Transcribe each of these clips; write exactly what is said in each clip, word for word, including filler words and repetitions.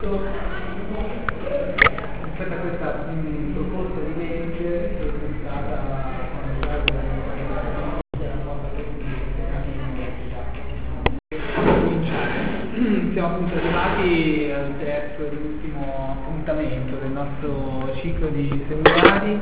Rispetto a questa mh, proposta di legge presentata con riguardo alla siamo appunto arrivati al terzo ed ultimo appuntamento del nostro ciclo di seminari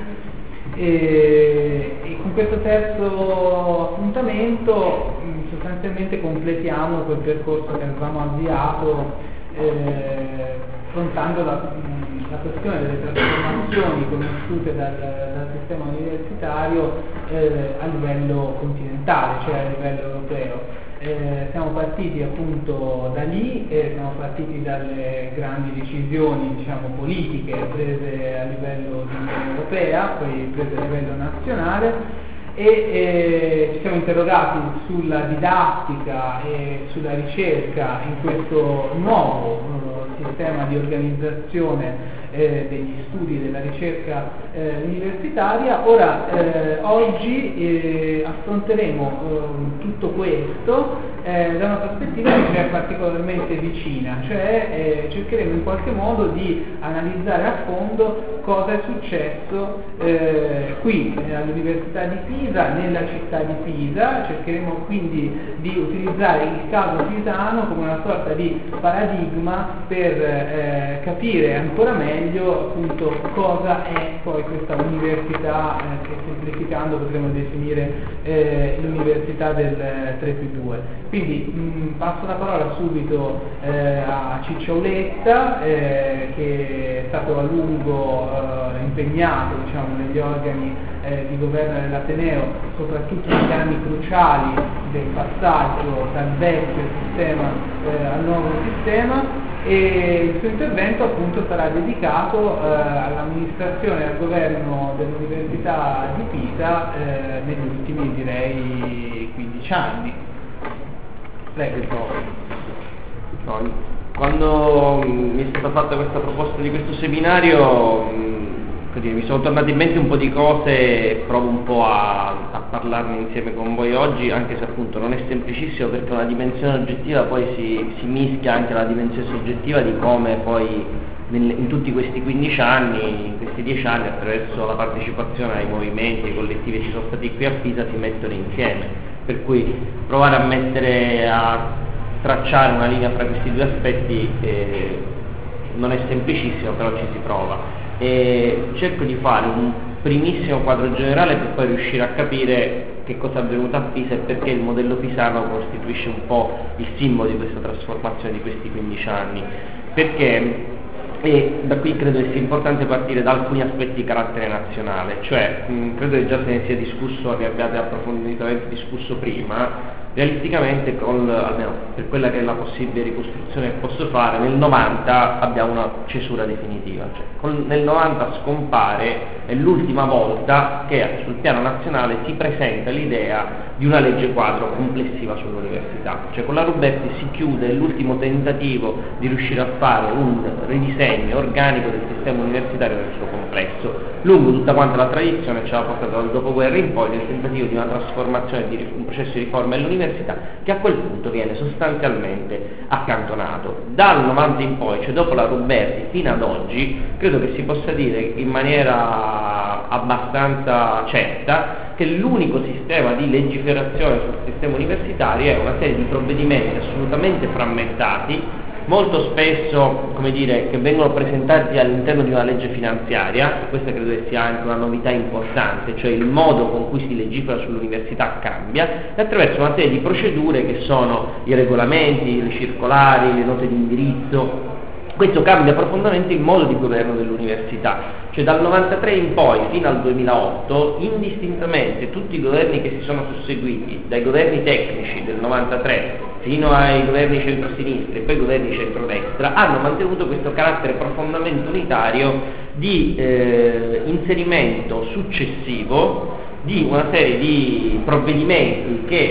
e, e con questo terzo appuntamento mh, sostanzialmente completiamo quel percorso che avevamo avviato eh, affrontando la, la questione delle trasformazioni conosciute dal, dal sistema universitario eh, a livello continentale, cioè a livello europeo. Eh, siamo partiti appunto da lì, eh, siamo partiti dalle grandi decisioni, diciamo, politiche prese a livello di Unione Europea, poi prese a livello nazionale e eh, ci siamo interrogati sulla didattica e sulla ricerca in questo nuovo eh, sistema di organizzazione eh, degli studi e della ricerca eh, universitaria. Ora, eh, oggi eh, affronteremo eh, tutto questo eh, da una prospettiva che ci è particolarmente vicina, cioè eh, cercheremo in qualche modo di analizzare a fondo cosa è successo eh, qui eh, all'Università di Pisa, nella città di Pisa. Cercheremo quindi di utilizzare il caso pisano come una sorta di paradigma per eh, capire ancora meglio appunto cosa è poi questa università eh, che semplificando potremmo definire eh, l'università del tre più due. Quindi mh, passo la parola subito eh, a Ciccio Auletta eh, che è stato a lungo eh, impegnato, diciamo, negli organi eh, di governo dell'Ateneo, soprattutto negli anni cruciali del passaggio dal vecchio sistema eh, al nuovo sistema, e il suo intervento appunto sarà dedicato eh, all'amministrazione e al governo dell'Università di Pisa eh, negli ultimi, direi, quindici anni. Prego. Quando mi è stata fatta questa proposta di questo seminario mh, mi sono tornate in mente un po' di cose e provo un po' a, a parlarne insieme con voi oggi, anche se appunto non è semplicissimo, perché una dimensione oggettiva poi si, si mischia anche alla dimensione soggettiva di come poi nel, in tutti questi quindici anni, in questi dieci anni, attraverso la partecipazione ai movimenti, ai collettivi che ci sono stati qui a Pisa, si mettono insieme. Per cui provare a mettere, a tracciare una linea fra questi due aspetti eh, non è semplicissimo, però ci si prova. E cerco di fare un primissimo quadro generale per poi riuscire a capire che cosa è avvenuto a Pisa e perché il modello pisano costituisce un po' il simbolo di questa trasformazione di questi quindici anni. Perché e da qui credo che sia importante partire da alcuni aspetti di carattere nazionale, cioè mh, credo che già se ne sia discusso, ne abbiate approfonditamente discusso prima. Realisticamente, con, almeno per quella che è la possibile ricostruzione che posso fare, nel novanta abbiamo una cesura definitiva, cioè con, nel novanta scompare, è l'ultima volta che sul piano nazionale si presenta l'idea di una legge quadro complessiva sull'università, cioè con la Ruberti si chiude l'ultimo tentativo di riuscire a fare un ridisegno organico del sistema universitario nel suo complesso. Lungo tutta quanta la tradizione ci ha portato dal dopoguerra in poi nel tentativo di una trasformazione, di un processo di riforma dell'università che a quel punto viene sostanzialmente accantonato. Dal novanta in poi, cioè dopo la Ruberti fino ad oggi, credo che si possa dire in maniera abbastanza certa che l'unico sistema di legiferazione sul sistema universitario è una serie di provvedimenti assolutamente frammentati, molto spesso, come dire, che vengono presentati all'interno di una legge finanziaria, e questa credo che sia anche una novità importante, cioè il modo con cui si legifera sull'università cambia, e attraverso una serie di procedure che sono i regolamenti, le circolari, le note di indirizzo. Questo cambia profondamente il modo di governo dell'università, cioè dal novantatré in poi fino al duemilaotto, indistintamente tutti i governi che si sono susseguiti, dai governi tecnici del novantatré fino ai governi centrosinistra e poi ai governi centrodestra, hanno mantenuto questo carattere profondamente unitario di eh, inserimento successivo di una serie di provvedimenti che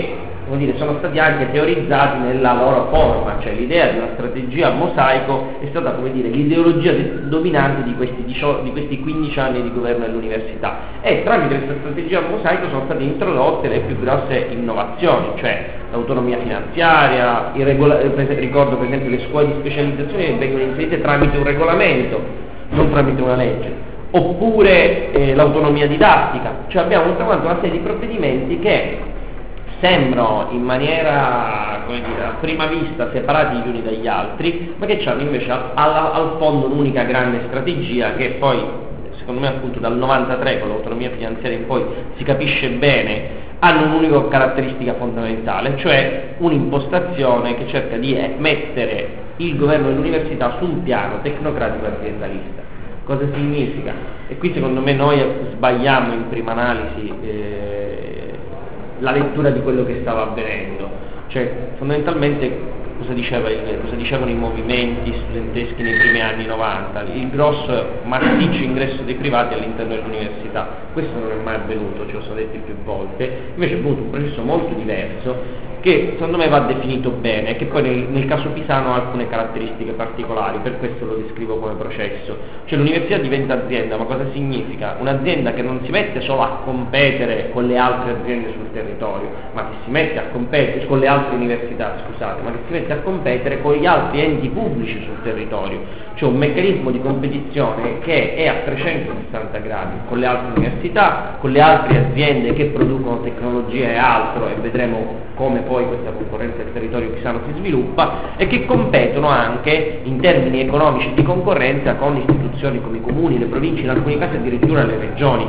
come dire, sono stati anche teorizzati nella loro forma, cioè l'idea di una strategia a mosaico è stata, come dire, l'ideologia dominante di questi, diciotto, di questi quindici anni di governo dell'università, e tramite questa strategia a mosaico sono state introdotte le più grosse innovazioni, cioè l'autonomia finanziaria, il regola- ricordo per esempio le scuole di specializzazione che vengono inserite tramite un regolamento, non tramite una legge, oppure eh, l'autonomia didattica, cioè abbiamo tutta quanta una serie di provvedimenti che sembrano in maniera, come dire, a prima vista separati gli uni dagli altri, ma che hanno invece al, al fondo un'unica grande strategia che poi, secondo me appunto dal novantatré con l'autonomia finanziaria in poi si capisce bene, hanno un'unica caratteristica fondamentale, cioè un'impostazione che cerca di mettere il governo dell'università su un piano tecnocratico aziendalista. Cosa significa? E qui secondo me noi sbagliamo in prima analisi eh, la lettura di quello che stava avvenendo, cioè fondamentalmente cosa, diceva, cosa dicevano i movimenti studenteschi nei primi anni novanta, il grosso massiccio ingresso dei privati all'interno dell'università. Questo non è mai avvenuto, ce lo sono detti più volte, invece è avvenuto un processo molto diverso che secondo me va definito bene e che poi nel, nel caso Pisano ha alcune caratteristiche particolari, per questo lo descrivo come processo. Cioè l'università diventa azienda, ma cosa significa? Un'azienda che non si mette solo a competere con le altre aziende sul territorio, ma che si mette a competere con le altre università, scusate, ma che si mette a competere con gli altri enti pubblici sul territorio, cioè un meccanismo di competizione che è a trecentosessanta gradi con le altre università, con le altre aziende che producono tecnologia e altro, e vedremo come poi questa concorrenza del territorio pisano si sviluppa, e che competono anche in termini economici di concorrenza con istituzioni come i comuni, le province, in alcuni casi addirittura le regioni.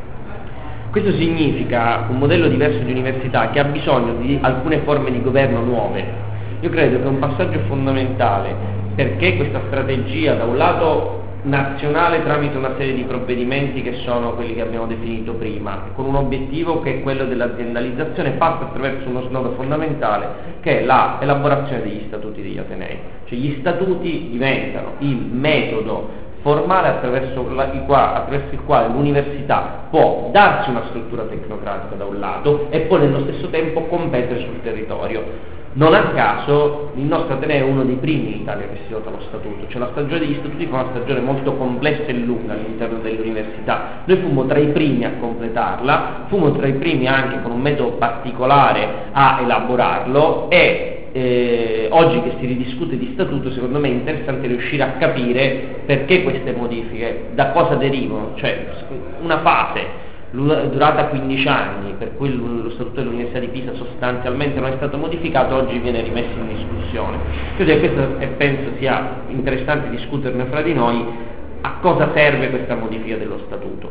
Questo significa un modello diverso di università che ha bisogno di alcune forme di governo nuove. Io credo che un passaggio fondamentale perché questa strategia da un lato nazionale tramite una serie di provvedimenti che sono quelli che abbiamo definito prima, con un obiettivo che è quello dell'aziendalizzazione, passa attraverso uno snodo fondamentale che è la elaborazione degli statuti degli atenei. Cioè gli statuti diventano il metodo formale attraverso il, quale, attraverso il quale l'università può darsi una struttura tecnocratica da un lato e poi nello stesso tempo competere sul territorio. Non a caso il nostro Ateneo è uno dei primi in Italia che si dota lo statuto, cioè la stagione degli statuti fu una stagione molto complessa e lunga all'interno dell'università. Noi fummo tra i primi a completarla, fummo tra i primi anche con un metodo particolare a elaborarlo, e eh, oggi che si ridiscute di statuto secondo me è interessante riuscire a capire perché queste modifiche, da cosa derivano, cioè una fase durata quindici anni, per cui lo statuto dell'Università di Pisa sostanzialmente non è stato modificato, oggi viene rimesso in discussione. Credo che questo, e penso sia interessante discuterne fra di noi, a cosa serve questa modifica dello statuto.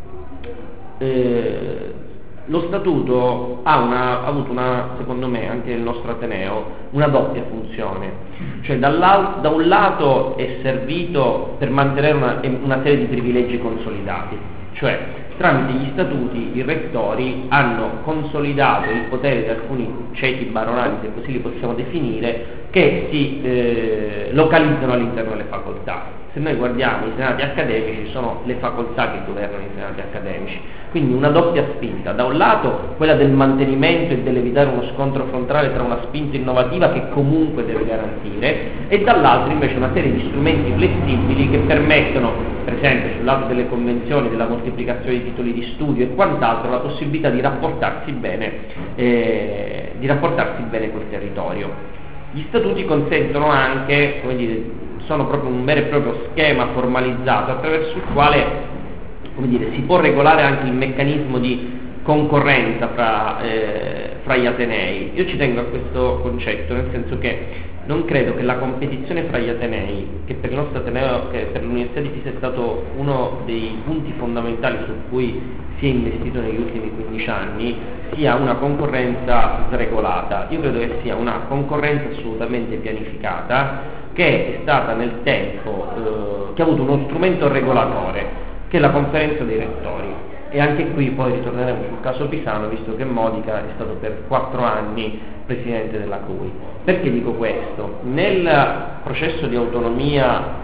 Eh, lo statuto ha, una, ha avuto una, secondo me, anche nel nostro Ateneo, una doppia funzione, cioè da un lato è servito per mantenere una, una serie di privilegi consolidati, cioè tramite gli statuti i rettori hanno consolidato il potere di alcuni ceti baronali, se così li possiamo definire, che si eh, localizzano all'interno delle facoltà. Se noi guardiamo i senati accademici, sono le facoltà che governano i senati accademici, quindi una doppia spinta: da un lato quella del mantenimento e dell'evitare uno scontro frontale tra una spinta innovativa che comunque deve garantire, e dall'altro invece una serie di strumenti flessibili che permettono, per esempio sul lato delle convenzioni, della moltiplicazione di titoli di studio e quant'altro, la possibilità di rapportarsi bene, eh, di rapportarsi bene col territorio. Gli statuti consentono anche, come dire, sono proprio un vero e proprio schema formalizzato attraverso il quale, come dire, si può regolare anche il meccanismo di concorrenza fra, eh, fra gli atenei. Io ci tengo a questo concetto, nel senso che non credo che la competizione fra gli atenei, che per il nostro Ateneo, che per l'Università di Pisa è stato uno dei punti fondamentali su cui si è investito negli ultimi quindici anni, sia una concorrenza sregolata. Io credo che sia una concorrenza assolutamente pianificata, che è stata nel tempo, eh, che ha avuto uno strumento regolatore, che è la conferenza dei rettori. E anche qui poi ritorneremo sul caso Pisano, visto che Modica è stato per quattro anni presidente della C U I. Perché dico questo? Nel processo di autonomia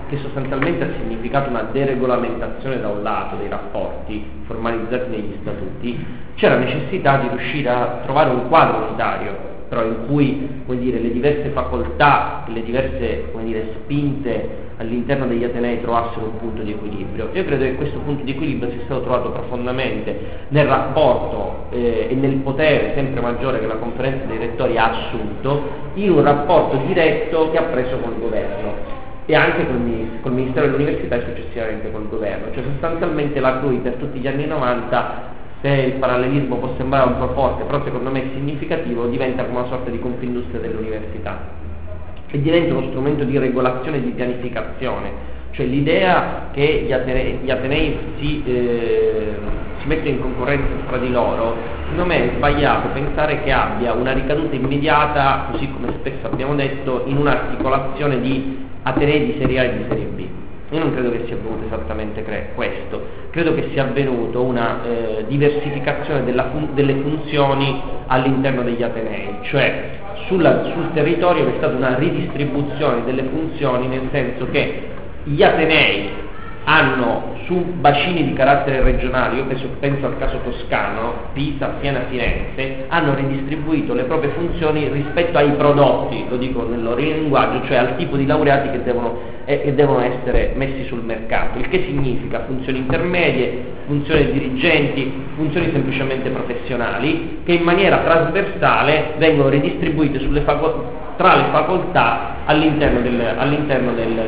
che sostanzialmente ha significato una deregolamentazione da un lato dei rapporti formalizzati negli statuti, c'era necessità di riuscire a trovare un quadro unitario, però in cui, come dire, le diverse facoltà, le diverse, come dire, spinte all'interno degli atenei trovassero un punto di equilibrio. Io credo che questo punto di equilibrio sia stato trovato profondamente nel rapporto eh, e nel potere sempre maggiore che la conferenza dei rettori ha assunto in un rapporto diretto che ha preso col governo e anche col, col Ministero dell'Università e successivamente col governo. Cioè sostanzialmente la C R U I per tutti gli anni novanta, se il parallelismo può sembrare un po' forte, però secondo me è significativo, diventa come una sorta di Confindustria dell'università e diventa uno strumento di regolazione e di pianificazione, cioè l'idea che gli atenei, gli atenei si, eh, si mettono in concorrenza fra di loro, secondo me è sbagliato pensare che abbia una ricaduta immediata, così come spesso abbiamo detto, in un'articolazione di atenei di serie A e di serie B. Io non credo che sia avvenuto esattamente questo, credo che sia avvenuto una eh, diversificazione della fun- delle funzioni all'interno degli atenei, cioè sulla, sul territorio c'è stata una ridistribuzione delle funzioni, nel senso che gli atenei hanno su bacini di carattere regionale, io penso, penso al caso toscano, Pisa, Siena, Firenze, hanno ridistribuito le proprie funzioni rispetto ai prodotti, lo dico nel loro linguaggio, cioè al tipo di laureati che devono, eh, che devono essere messi sul mercato, il che significa funzioni intermedie, funzioni dirigenti, funzioni semplicemente professionali, che in maniera trasversale vengono ridistribuite sulle facol- tra le facoltà all'interno del, all'interno del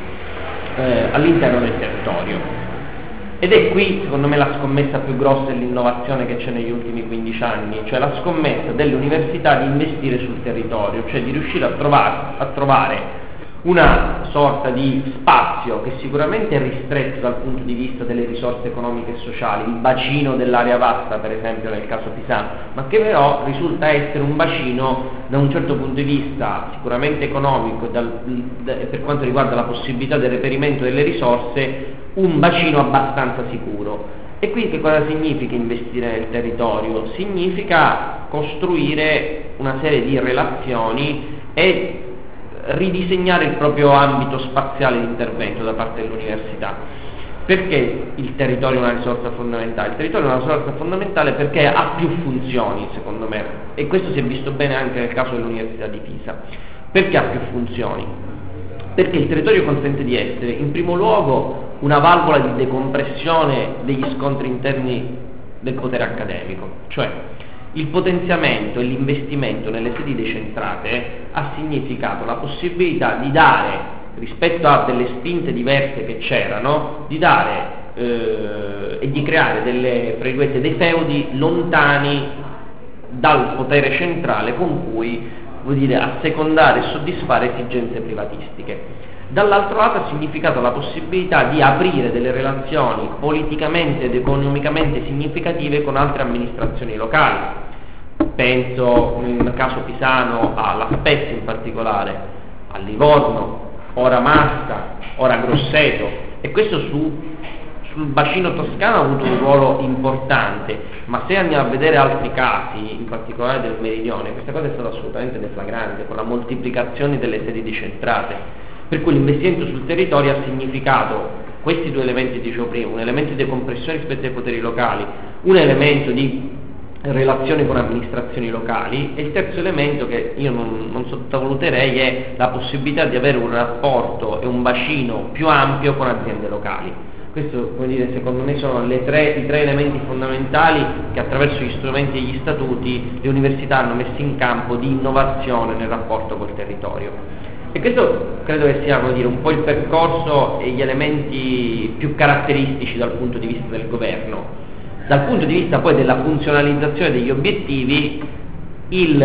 Eh, all'interno del territorio. Ed è qui, secondo me, la scommessa più grossa e l'innovazione che c'è negli ultimi quindici anni, cioè la scommessa delle università di investire sul territorio, cioè di riuscire a trovare, a trovare una sorta di spazio che sicuramente è ristretto dal punto di vista delle risorse economiche e sociali, il bacino dell'area vasta per esempio nel caso pisano, ma che però risulta essere un bacino da un certo punto di vista sicuramente economico e dal, da, per quanto riguarda la possibilità del reperimento delle risorse, un bacino abbastanza sicuro. E qui che cosa significa investire nel territorio? Significa costruire una serie di relazioni e ridisegnare il proprio ambito spaziale di intervento da parte dell'università. Perché il territorio è una risorsa fondamentale? Il territorio è una risorsa fondamentale perché ha più funzioni, secondo me, e questo si è visto bene anche nel caso dell'Università di Pisa. Perché ha più funzioni? Perché il territorio consente di essere, in primo luogo, una valvola di decompressione degli scontri interni del potere accademico, cioè il potenziamento e l'investimento nelle sedi decentrate ha significato la possibilità di dare, rispetto a delle spinte diverse che c'erano, di dare eh, e di creare delle, fra virgolette, dei feudi lontani dal potere centrale con cui, vuol dire, assecondare e soddisfare esigenze privatistiche. Dall'altro lato ha significato la possibilità di aprire delle relazioni politicamente ed economicamente significative con altre amministrazioni locali. Penso nel caso pisano alla Spezia in particolare, a Livorno, ora Massa, ora Grosseto, e questo su, sul bacino toscano ha avuto un ruolo importante, ma se andiamo a vedere altri casi, in particolare del Meridione, questa cosa è stata assolutamente deflagrante, con la moltiplicazione delle sedi decentrate. Per cui l'investimento sul territorio ha significato questi due elementi, dicevo prima, un elemento di decompressione rispetto ai poteri locali, un elemento di relazione con amministrazioni locali, e il terzo elemento che io non, non sottovaluterei è la possibilità di avere un rapporto e un bacino più ampio con aziende locali. Questo, come dire, secondo me sono le tre, i tre elementi fondamentali che attraverso gli strumenti e gli statuti le università hanno messo in campo di innovazione nel rapporto col territorio. E questo credo che sia, come dire, un po' il percorso e gli elementi più caratteristici dal punto di vista del governo. Dal punto di vista poi della funzionalizzazione degli obiettivi, il,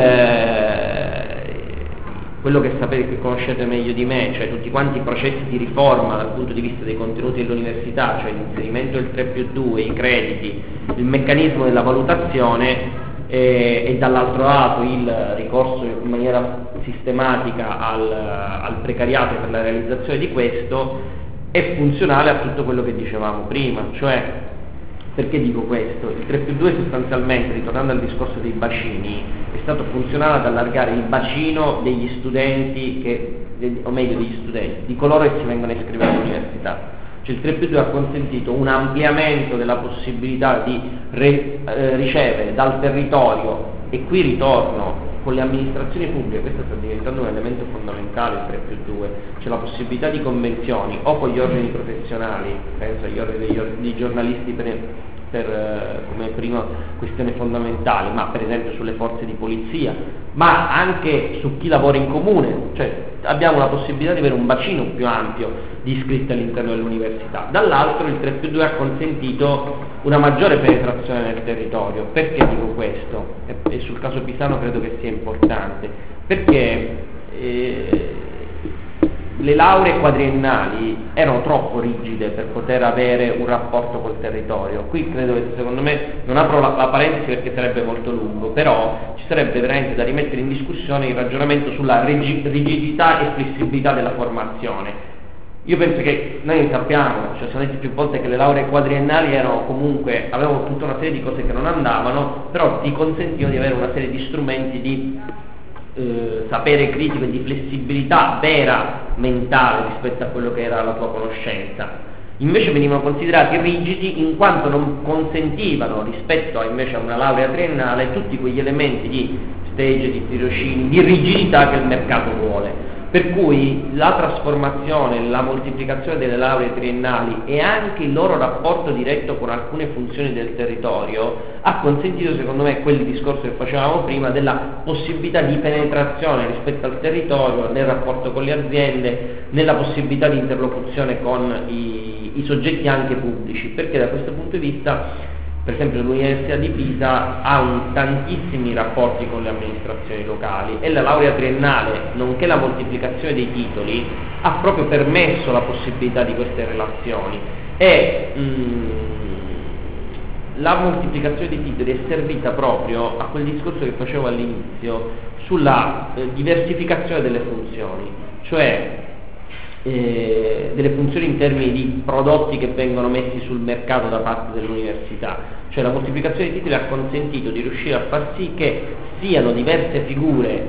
eh, quello che sapete, che conoscete meglio di me, cioè tutti quanti i processi di riforma dal punto di vista dei contenuti dell'università, cioè l'inserimento del tre più due, i crediti, il meccanismo della valutazione, e, e dall'altro lato il ricorso in maniera sistematica al, al precariato per la realizzazione di questo, è funzionale a tutto quello che dicevamo prima. Cioè, perché dico questo? Il tre più due sostanzialmente, ritornando al discorso dei bacini, è stato funzionale ad allargare il bacino degli studenti che, o meglio degli studenti, di coloro che si vengono a iscrivere università. Cioè il tre più due ha consentito un ampliamento della possibilità di re, eh, ricevere dal territorio, e qui ritorno con le amministrazioni pubbliche, questo sta diventando un elemento fondamentale il tre più due, c'è la possibilità di convenzioni o con gli ordini professionali, penso agli ordini degli, dei giornalisti per, per, eh, come prima questione fondamentale, ma per esempio sulle forze di polizia, ma anche su chi lavora in comune, cioè abbiamo la possibilità di avere un bacino più ampio di iscritti all'interno dell'università. Dall'altro il tre più due ha consentito una maggiore penetrazione nel territorio. Perché dico questo? E, e sul caso pisano credo che sia importante, perché eh, le lauree quadriennali erano troppo rigide per poter avere un rapporto col territorio. Qui credo che, secondo me, non apro la, la parentesi perché sarebbe molto lungo, però ci sarebbe veramente da rimettere in discussione il ragionamento sulla rigidità e flessibilità della formazione. Io penso che noi sappiamo, cioè siamo detti più volte, che le lauree quadriennali erano comunque, avevano tutta una serie di cose che non andavano, però ti consentivano di avere una serie di strumenti di eh, sapere critico e di flessibilità vera mentale rispetto a quello che era la tua conoscenza. Invece venivano considerati rigidi in quanto non consentivano, rispetto a invece a una laurea triennale, tutti quegli elementi di stage, di tirocini, di rigidità che il mercato vuole. Per cui la trasformazione, la moltiplicazione delle lauree triennali e anche il loro rapporto diretto con alcune funzioni del territorio ha consentito, secondo me, quel discorso che facevamo prima della possibilità di penetrazione rispetto al territorio, nel rapporto con le aziende, nella possibilità di interlocuzione con i, i soggetti anche pubblici, perché da questo punto di vista, per esempio, l'Università di Pisa ha un, tantissimi rapporti con le amministrazioni locali e la laurea triennale, nonché la moltiplicazione dei titoli, ha proprio permesso la possibilità di queste relazioni. E mh, la moltiplicazione dei titoli è servita proprio a quel discorso che facevo all'inizio sulla eh, diversificazione delle funzioni, cioè Eh, delle funzioni in termini di prodotti che vengono messi sul mercato da parte dell'università. Cioè la moltiplicazione dei titoli ha consentito di riuscire a far sì che siano diverse figure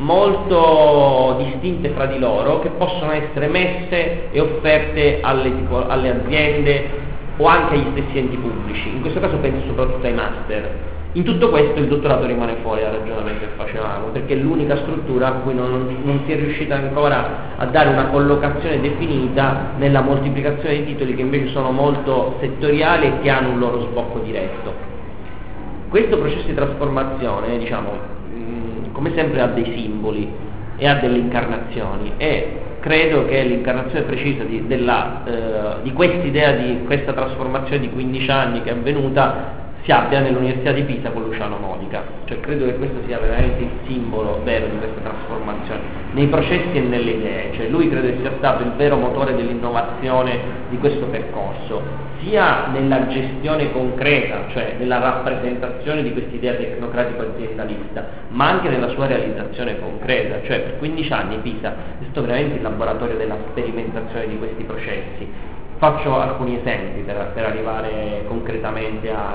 molto distinte fra di loro che possono essere messe e offerte alle, alle aziende o anche agli stessi enti pubblici. In questo caso penso soprattutto ai master. In tutto questo il dottorato rimane fuori dal ragionamento che facevamo, perché è l'unica struttura a cui non, non si è riuscita ancora a dare una collocazione definita nella moltiplicazione dei titoli, che invece sono molto settoriali e che hanno un loro sbocco diretto. Questo processo di trasformazione, diciamo, mh, come sempre ha dei simboli e ha delle incarnazioni, e credo che l'incarnazione precisa di, della, eh, di quest'idea, di questa trasformazione di quindici anni che è avvenuta, si abbia nell'Università di Pisa con Luciano Modica. Cioè credo che questo sia veramente il simbolo vero di questa trasformazione nei processi e nelle idee. Cioè lui credo che sia stato il vero motore dell'innovazione di questo percorso, sia nella gestione concreta, cioè nella rappresentazione di quest'idea tecnocratico-aziendalista, ma anche nella sua realizzazione concreta. Cioè per quindici anni Pisa è stato veramente il laboratorio della sperimentazione di questi processi. Faccio alcuni esempi per, per arrivare concretamente a,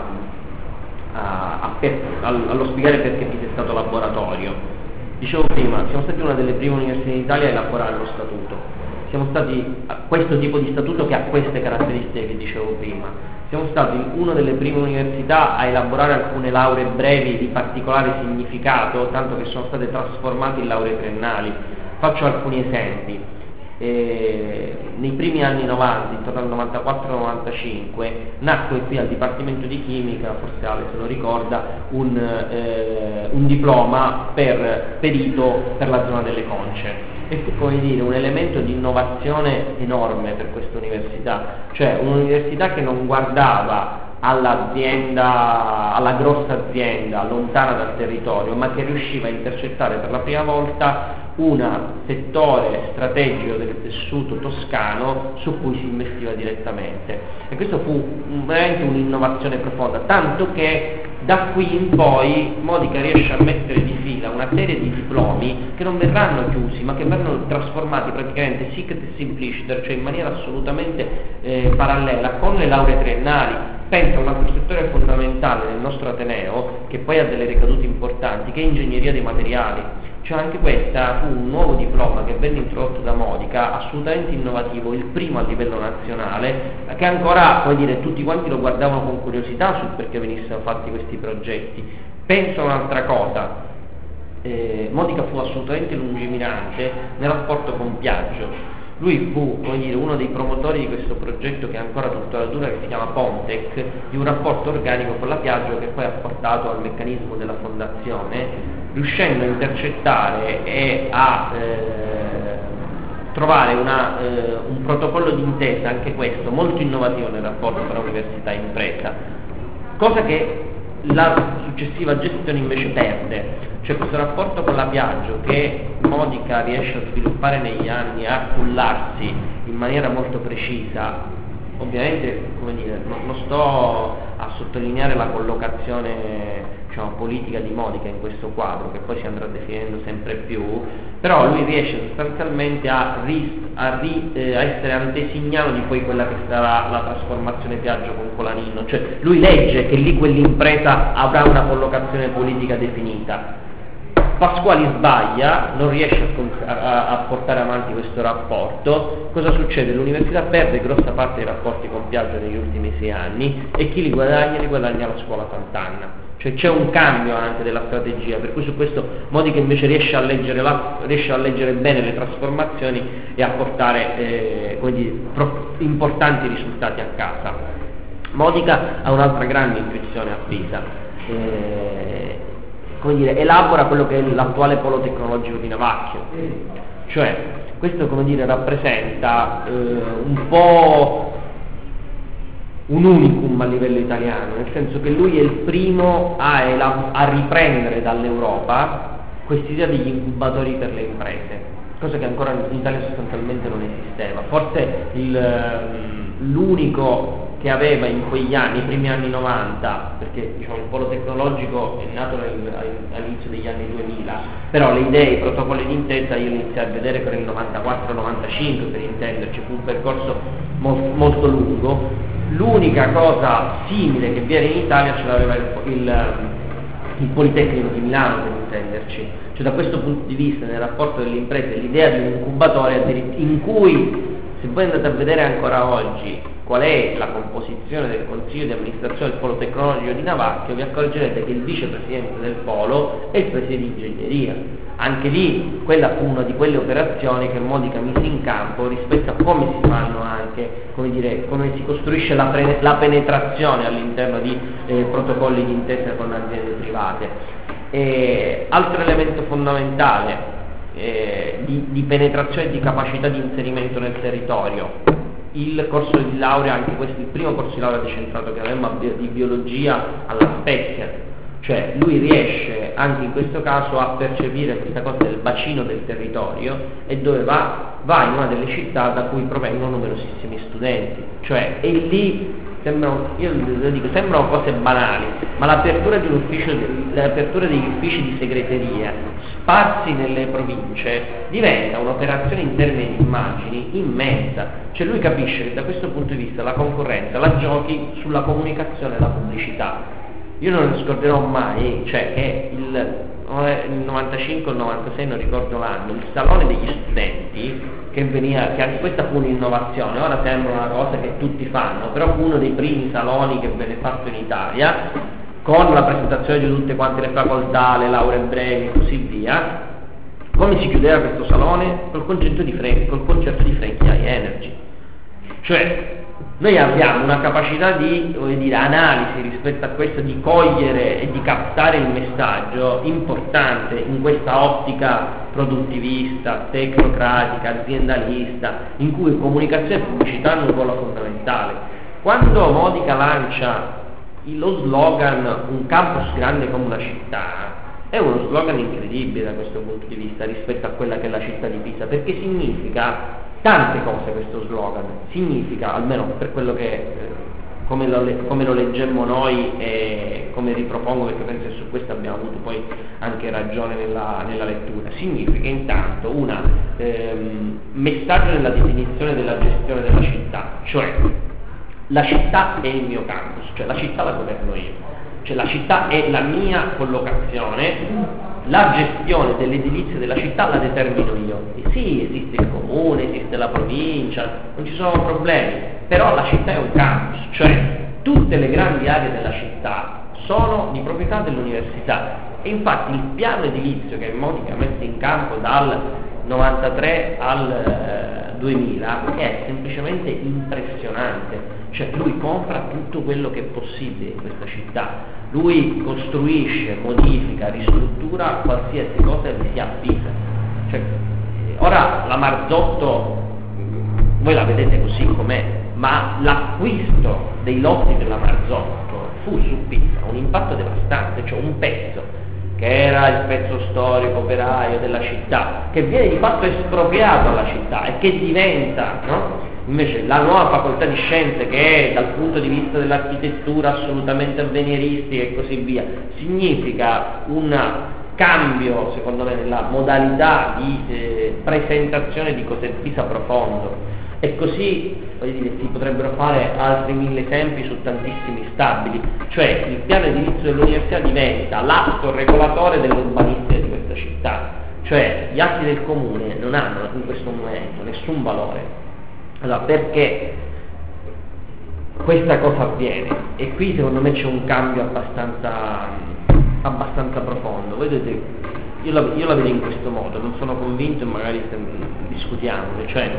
a, a per, allo spiegare perché Pisa è stato laboratorio. Dicevo prima, siamo stati una delle prime università in Italia a elaborare lo statuto. Siamo stati questo tipo di statuto che ha queste caratteristiche che dicevo prima. Siamo stati una delle prime università a elaborare alcune lauree brevi di particolare significato, tanto che sono state trasformate in lauree triennali. Faccio alcuni esempi. Eh, nei primi anni novanta, intorno al novantaquattro novantacinque, nacque qui al Dipartimento di Chimica, forse Ale se lo ricorda, un, eh, un diploma per perito per la zona delle conce. E fu, come dire, un elemento di innovazione enorme per questa università, cioè un'università che non guardava all'azienda, alla grossa azienda lontana dal territorio, ma che riusciva a intercettare per la prima volta un settore strategico del tessuto toscano su cui si investiva direttamente. E questo fu veramente un'innovazione profonda, tanto che da qui in poi Modica riesce a mettere di fila una serie di diplomi che non verranno chiusi, ma che verranno trasformati praticamente secret e simpliciter, cioè in maniera assolutamente eh, parallela con le lauree triennali. Pensa a un altro settore fondamentale nel nostro Ateneo, che poi ha delle ricadute importanti, che è ingegneria dei materiali. Cioè anche questa fu un nuovo diploma che venne introdotto da Modica, assolutamente innovativo, il primo a livello nazionale, che ancora, come dire, tutti quanti lo guardavano con curiosità sul perché venissero fatti questi progetti. Penso a un'altra cosa, eh, Modica fu assolutamente lungimirante nel rapporto con Piaggio. Lui fu, come dire, uno dei promotori di questo progetto che ancora tuttora dura, che si chiama Pontec, di un rapporto organico con la Piaggio che poi ha portato al meccanismo della fondazione, riuscendo a intercettare e a eh, trovare una, eh, un protocollo di intesa, anche questo, molto innovativo nel rapporto tra università e impresa, cosa che la successiva gestione invece perde. Cioè questo rapporto con la Piaggio che Modica riesce a sviluppare negli anni, a cullarsi in maniera molto precisa, ovviamente, come dire, non, non sto a sottolineare la collocazione, diciamo, politica di Modica in questo quadro, che poi si andrà definendo sempre più, però lui riesce sostanzialmente a, ri, a, ri, eh, a essere antesignano di poi quella che sarà la trasformazione Piaggio con Colanino, cioè lui legge che lì quell'impresa avrà una collocazione politica definita. Pasquali sbaglia, non riesce a, a, a portare avanti questo rapporto. Cosa succede? L'università perde grossa parte dei rapporti con Piaggio negli ultimi sei anni e chi li guadagna? Li guadagna la scuola Sant'Anna. Cioè c'è un cambio anche della strategia, per cui su questo Modica invece riesce a leggere, la, riesce a leggere bene le trasformazioni e a portare eh, come dire, pro, importanti risultati a casa. Modica ha un'altra grande intuizione a Pisa. Eh, come dire, elabora quello che è l'attuale polo tecnologico di Navacchio, cioè questo, come dire, rappresenta eh, un po' un unicum a livello italiano, nel senso che lui è il primo a, elab- a riprendere dall'Europa quest'idea degli incubatori per le imprese, cosa che ancora in Italia sostanzialmente non esisteva. Forse il, l'unico che aveva in quegli anni, i primi anni novanta, perché diciamo il polo tecnologico è nato nel, all'inizio degli anni duemila, però le idee, i protocolli di intesa io iniziai a vedere per il novantaquattro novantacinque, per intenderci, fu un percorso molto, molto lungo. L'unica cosa simile che viene in Italia ce l'aveva il, il, il Politecnico di Milano, per intenderci, cioè da questo punto di vista nel rapporto delle imprese l'idea di un incubatore in cui, se voi andate a vedere ancora oggi qual è la composizione del consiglio di amministrazione del polo tecnologico di Navacchio, vi accorgerete che il vicepresidente del polo è il presidente di ingegneria. Anche lì quella fu una di quelle operazioni che Modica mise in campo rispetto a come si fanno anche, come dire, come si costruisce la, pre- la penetrazione all'interno di eh, protocolli di intesa con aziende private. E, altro elemento fondamentale eh, di, di penetrazione e di capacità di inserimento nel territorio, il corso di laurea, anche questo il primo corso di laurea decentrato che avevamo di biologia alla Spezia, cioè lui riesce anche in questo caso a percepire questa cosa del bacino del territorio e dove va? Va in una delle città da cui provengono numerosissimi studenti, cioè e lì sembrano, io lo dico, sembrano cose banali, ma l'apertura di un ufficio, l'apertura degli uffici di segreteria sparsi nelle province diventa un'operazione in termini di immagini immensa. Cioè lui capisce che da questo punto di vista la concorrenza la giochi sulla comunicazione e la pubblicità. Io non scorderò mai, cioè che il, il novantacinque o il novantasei, non ricordo l'anno, il salone degli studenti, che veniva, che anche questa fu un'innovazione, ora sembra una cosa che tutti fanno, però fu uno dei primi saloni che venne fatto in Italia, con la presentazione di tutte quante le facoltà, le lauree brevi e così via. Come si chiudeva questo salone? Col concetto di Frank, col concetto di Frankie High Energy. Cioè, noi abbiamo una capacità di, come dire, analisi rispetto a questo, di cogliere e di captare il messaggio importante in questa ottica produttivista, tecnocratica, aziendalista, in cui comunicazione e pubblicità hanno un ruolo fondamentale. Quando Modica lancia lo slogan "un campus grande come una città", è uno slogan incredibile da questo punto di vista rispetto a quella che è la città di Pisa, perché significa tante cose. Questo slogan significa, almeno per quello che eh, come, lo, come lo leggemmo noi e come ripropongo, perché penso che su questo abbiamo avuto poi anche ragione nella, nella lettura, significa intanto un ehm, messaggio nella definizione della gestione della città, cioè la città è il mio campus, cioè la città la governo io, cioè la città è la mia collocazione la gestione dell'edilizia della città la determino io. E sì, esiste il comune, esiste la provincia, non ci sono problemi, però la città è un campus, cioè tutte le grandi aree della città sono di proprietà dell'università, e infatti il piano edilizio che Modica ha messo in campo dal novantatré al eh, duemila è semplicemente impressionante. Cioè lui compra tutto quello che è possibile in questa città, lui costruisce, modifica, ristruttura qualsiasi cosa gli si avvisa. Cioè, ora la Marzotto voi la vedete così com'è, ma l'acquisto dei lotti della Marzotto fu su Pisa un impatto devastante, cioè un pezzo che era il pezzo storico operaio della città, che viene di fatto espropriato alla città e che diventa, no? Invece la nuova facoltà di scienze, che è dal punto di vista dell'architettura assolutamente avveniristica e così via, significa un cambio, secondo me, nella modalità di eh, presentazione di cos'è Pisa profondo. E così, voglio dire, si potrebbero fare altri mille esempi su tantissimi stabili. Cioè il piano edilizio dell'università diventa l'atto regolatore dell'urbanistica di questa città. Cioè gli atti del comune non hanno in questo momento nessun valore. Allora, perché questa cosa avviene? E qui secondo me c'è un cambio abbastanza abbastanza profondo. Vedete, io la, io la vedo in questo modo, non sono convinto e magari discutiamo. Cioè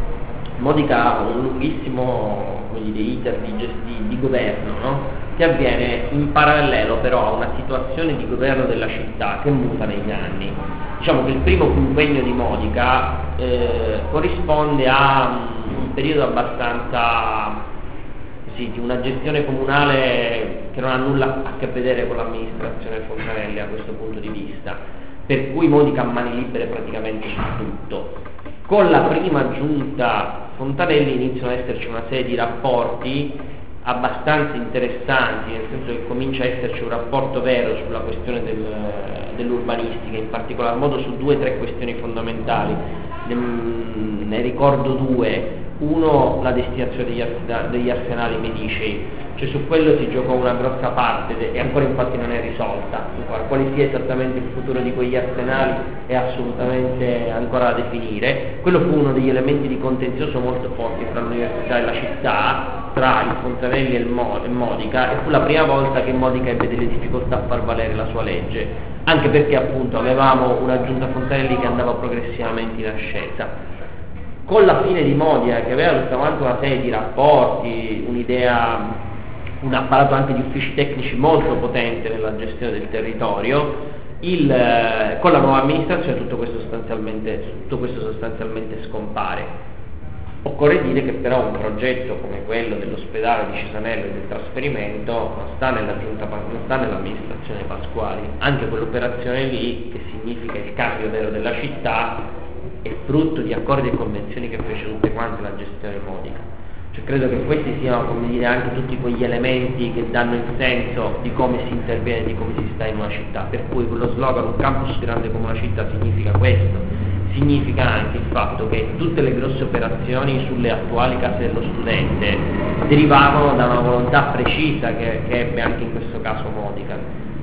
Modica ha un lunghissimo, come dire, iter di, di, di governo, no? Che avviene in parallelo però a una situazione di governo della città che muta negli anni. Diciamo che il primo quinquennio di Modica eh, corrisponde a un periodo abbastanza, sì, di una gestione comunale che non ha nulla a che vedere con l'amministrazione Fontanelli a questo punto di vista, per cui Modica ha mani libere praticamente su tutto. Con la prima giunta Fontanelli iniziano ad esserci una serie di rapporti abbastanza interessanti, nel senso che comincia a esserci un rapporto vero sulla questione del, dell'urbanistica, in particolar modo su due o tre questioni fondamentali. Ne, ne ricordo due. Uno, la destinazione degli, degli arsenali medicei, cioè su quello si giocò una grossa parte e ancora infatti non è risolta. Ancora, quale sia esattamente il futuro di quegli arsenali è assolutamente ancora da definire. Quello fu uno degli elementi di contenzioso molto forti tra l'università e la città, tra il Fontanelli e il Mo- e Modica, e fu la prima volta che Modica ebbe delle difficoltà a far valere la sua legge, anche perché appunto avevamo una giunta Fontanelli che andava progressivamente in ascesa. Con la fine di Modica, che aveva tutta quanta una serie di rapporti, un'idea, un apparato anche di uffici tecnici molto potente nella gestione del territorio, il, eh, con la nuova amministrazione tutto questo sostanzialmente, tutto questo sostanzialmente scompare. Occorre dire che però un progetto come quello dell'ospedale di Cesanello e del trasferimento non sta nella giunta, non sta nell'amministrazione Pasquali. Anche quell'operazione lì, che significa il cambio vero della città, è frutto di accordi e convenzioni che fece tutte quante la gestione Modica. Cioè credo che questi siano, come dire, anche tutti quegli elementi che danno il senso di come si interviene, di come si sta in una città, per cui quello slogan un campus grande come una città significa questo. Significa anche il fatto che tutte le grosse operazioni sulle attuali case dello studente derivavano da una volontà precisa che, che ebbe anche in questo caso Modica.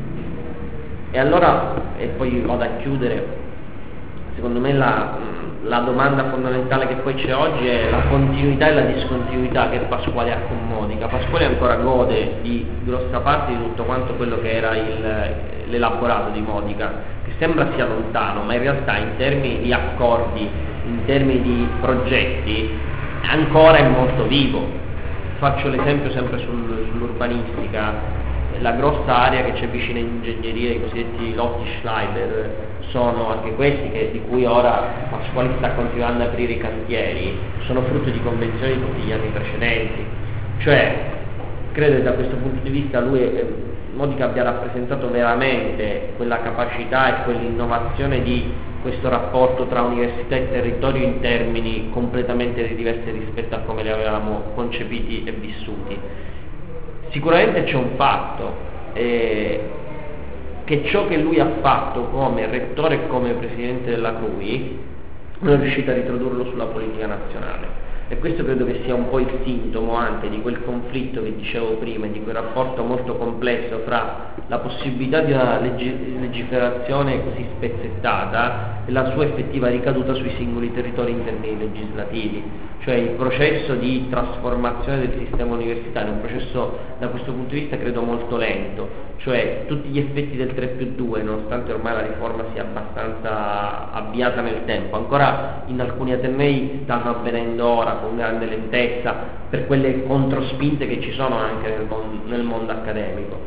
E allora, e poi vado a chiudere, secondo me la, la domanda fondamentale che poi c'è oggi è la continuità e la discontinuità che Pasquale ha con Modica. Pasquale ancora gode di grossa parte di tutto quanto quello che era il, l'elaborato di Modica, che sembra sia lontano, ma in realtà in termini di accordi, in termini di progetti, ancora è molto vivo. Faccio l'esempio sempre sul, sull'urbanistica. La grossa area che c'è vicino in ingegneria, i cosiddetti lotti Schleiber, sono anche questi che, di cui ora Pasquale sta continuando ad aprire i cantieri, sono frutto di convenzioni di tutti gli anni precedenti. Cioè, credo che da questo punto di vista lui, eh, Modica abbia rappresentato veramente quella capacità e quell'innovazione di questo rapporto tra università e territorio in termini completamente diversi rispetto a come li avevamo concepiti e vissuti. Sicuramente c'è un fatto, eh, che ciò che lui ha fatto come rettore e come presidente della C R U I non è riuscito a riprodurlo sulla politica nazionale. E questo credo che sia un po' il sintomo anche di quel conflitto che dicevo prima, di quel rapporto molto complesso fra la possibilità di una legge- legiferazione così spezzettata e la sua effettiva ricaduta sui singoli territori in termini legislativi. Cioè il processo di trasformazione del sistema universitario è un processo da questo punto di vista credo molto lento, cioè tutti gli effetti del tre più due, nonostante ormai la riforma sia abbastanza avviata nel tempo, ancora in alcuni atenei stanno avvenendo ora con grande lentezza per quelle controspinte che ci sono anche nel mondo, nel mondo accademico.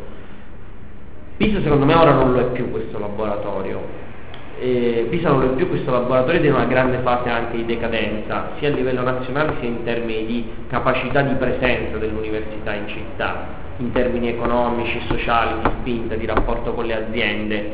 Pisa secondo me ora non lo è più questo laboratorio. Eh, Pisa non lo è più questo laboratorio ed è in una grande fase anche di decadenza, sia a livello nazionale sia in termini di capacità di presenza dell'università in città, in termini economici, sociali, di spinta, di rapporto con le aziende.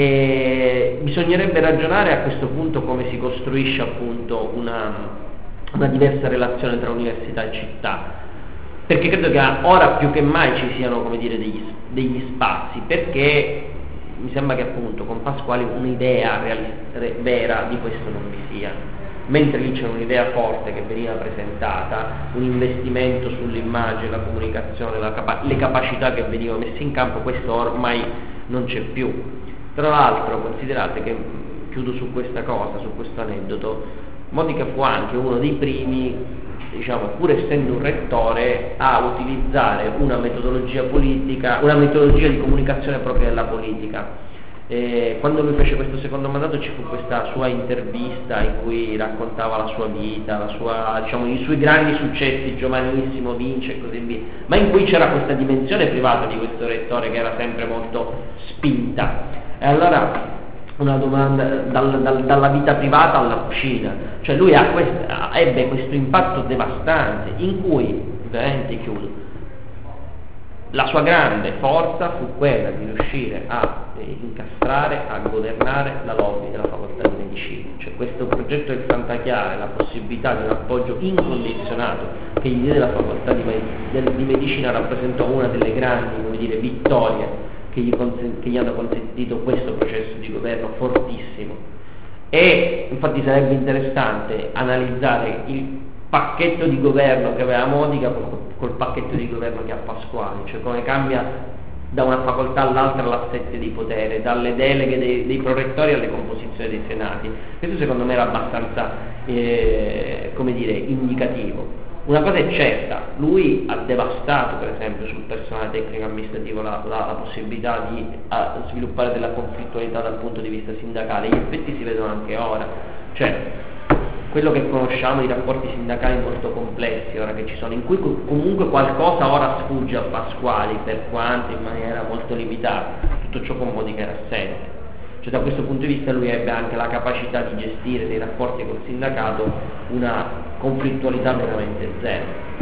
E bisognerebbe ragionare a questo punto come si costruisce appunto una, una diversa relazione tra università e città, perché credo che ora più che mai ci siano, come dire, degli, degli spazi, perché mi sembra che appunto con Pasquali un'idea reali- vera di questo non vi sia, mentre lì c'è un'idea forte che veniva presentata, un investimento sull'immagine, la comunicazione, la capa- le capacità che venivano messe in campo, questo ormai non c'è più. Tra l'altro considerate che, chiudo su questa cosa, su questo aneddoto, Modica fu anche uno dei primi, diciamo, pur essendo un rettore, a utilizzare una metodologia politica, una metodologia di comunicazione propria della politica. E quando lui fece questo secondo mandato ci fu questa sua intervista in cui raccontava la sua vita, la sua, diciamo, i suoi grandi successi, giovanissimo, vince e così via, ma in cui c'era questa dimensione privata di questo rettore che era sempre molto spinta. E allora una domanda dal, dal, dalla vita privata alla cucina, cioè lui ha questa, ebbe questo impatto devastante in cui, veramente chiudo, la sua grande forza fu quella di riuscire a incastrare, a governare la lobby della facoltà di medicina, cioè questo progetto del Santa Chiara, la possibilità di un appoggio incondizionato che gli diede la facoltà di, di medicina rappresentò una delle grandi, come dire, vittorie che gli, consent- che gli hanno consentito questo processo di governo fortissimo. E infatti sarebbe interessante analizzare il pacchetto di governo che aveva Modica col, col pacchetto di governo che ha Pasquali, cioè come cambia da una facoltà all'altra l'assetto di potere, dalle deleghe dei, dei prorettori alle composizioni dei senati. Questo secondo me era abbastanza eh, come dire, indicativo. Una cosa è certa, lui ha devastato per esempio sul personale tecnico amministrativo la, la, la possibilità di a, sviluppare della conflittualità dal punto di vista sindacale, gli effetti si vedono anche ora, cioè quello che conosciamo di rapporti sindacali molto complessi ora che ci sono, in cui comunque qualcosa ora sfugge a Pasquali, per quanto in maniera molto limitata, tutto ciò con Modica era assente. Cioè da questo punto di vista lui ebbe anche la capacità di gestire dei rapporti col sindacato una conflittualità veramente zero.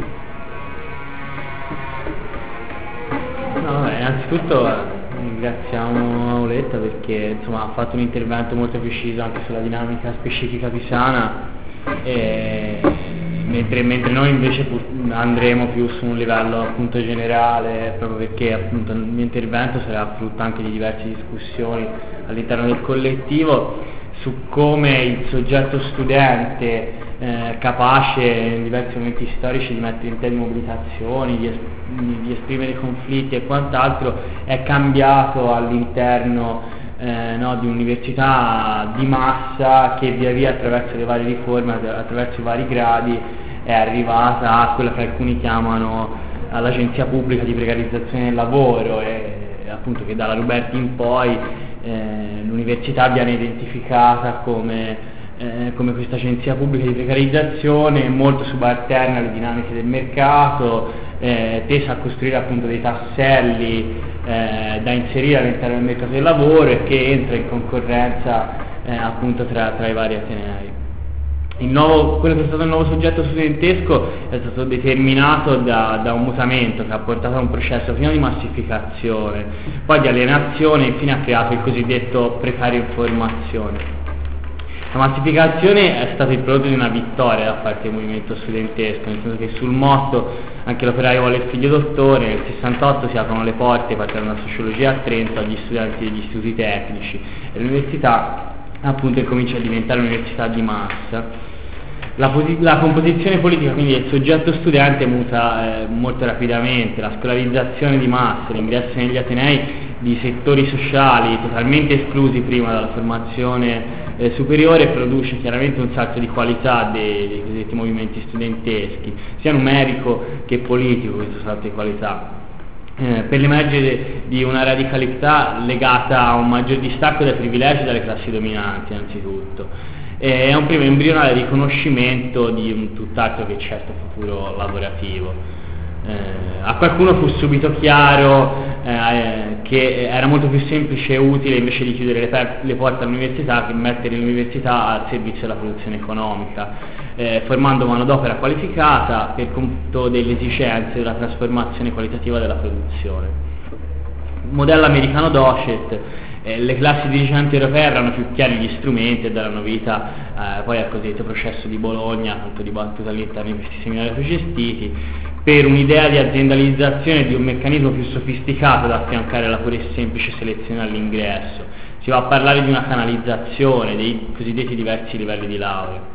No, vabbè, innanzitutto ringraziamo Auletta perché insomma ha fatto un intervento molto preciso anche sulla dinamica specifica pisana, e mentre, mentre noi invece andremo più su un livello appunto generale, proprio perché appunto il mio intervento sarà frutto anche di diverse discussioni all'interno del collettivo su come il soggetto studente eh, capace in diversi momenti storici di mettere in piedi mobilitazioni, di, es- di esprimere conflitti e quant'altro è cambiato all'interno Eh, no, di un'università di massa che via via attraverso le varie riforme, attraverso i vari gradi è arrivata a quella che alcuni chiamano all'agenzia pubblica di precarizzazione del lavoro, e appunto che dalla Ruberti in poi eh, l'università viene identificata come, eh, come questa agenzia pubblica di precarizzazione molto subalterna alle dinamiche del mercato, eh, tesa a costruire appunto dei tasselli Eh, da inserire all'interno del mercato del lavoro e che entra in concorrenza eh, appunto tra, tra i vari atenei. Il nuovo, quello che è stato il nuovo soggetto studentesco è stato determinato da, da un mutamento che ha portato a un processo prima di massificazione, poi di alienazione e infine ha creato il cosiddetto precario in formazione. La massificazione è stato il prodotto di una vittoria da parte del movimento studentesco, nel senso che sul motto anche l'operaio vuole il figlio dottore, nel sessantotto si aprono le porte per la sociologia a Trento agli studenti degli istituti tecnici e l'università appunto comincia a diventare un'università di massa. La, posi- la composizione politica quindi del soggetto studente muta eh, molto rapidamente, la scolarizzazione di massa, l'ingresso negli atenei di settori sociali totalmente esclusi prima dalla formazione eh, superiore produce chiaramente un salto di qualità dei, dei cosiddetti movimenti studenteschi, sia numerico che politico questo salto di qualità. Eh, per l'emergere di una radicalità legata a un maggior distacco dai privilegi dalle classi dominanti innanzitutto. È un primo embrionale riconoscimento di un tutt'altro che certo futuro lavorativo. Eh, a qualcuno fu subito chiaro eh, che era molto più semplice e utile invece di chiudere le, per- le porte all'università che mettere l'università al servizio della produzione economica, eh, formando manodopera qualificata per conto delle esigenze della trasformazione qualitativa della produzione. Modello americano docet. Eh, le classi dirigenti europee erano più chiari gli strumenti e daranno vita eh, poi al cosiddetto processo di Bologna, tanto dibattuto all'interno di questi seminari gestiti, per un'idea di aziendalizzazione di un meccanismo più sofisticato da affiancare alla pura e semplice selezione all'ingresso. Si va a parlare di una canalizzazione dei cosiddetti diversi livelli di laurea.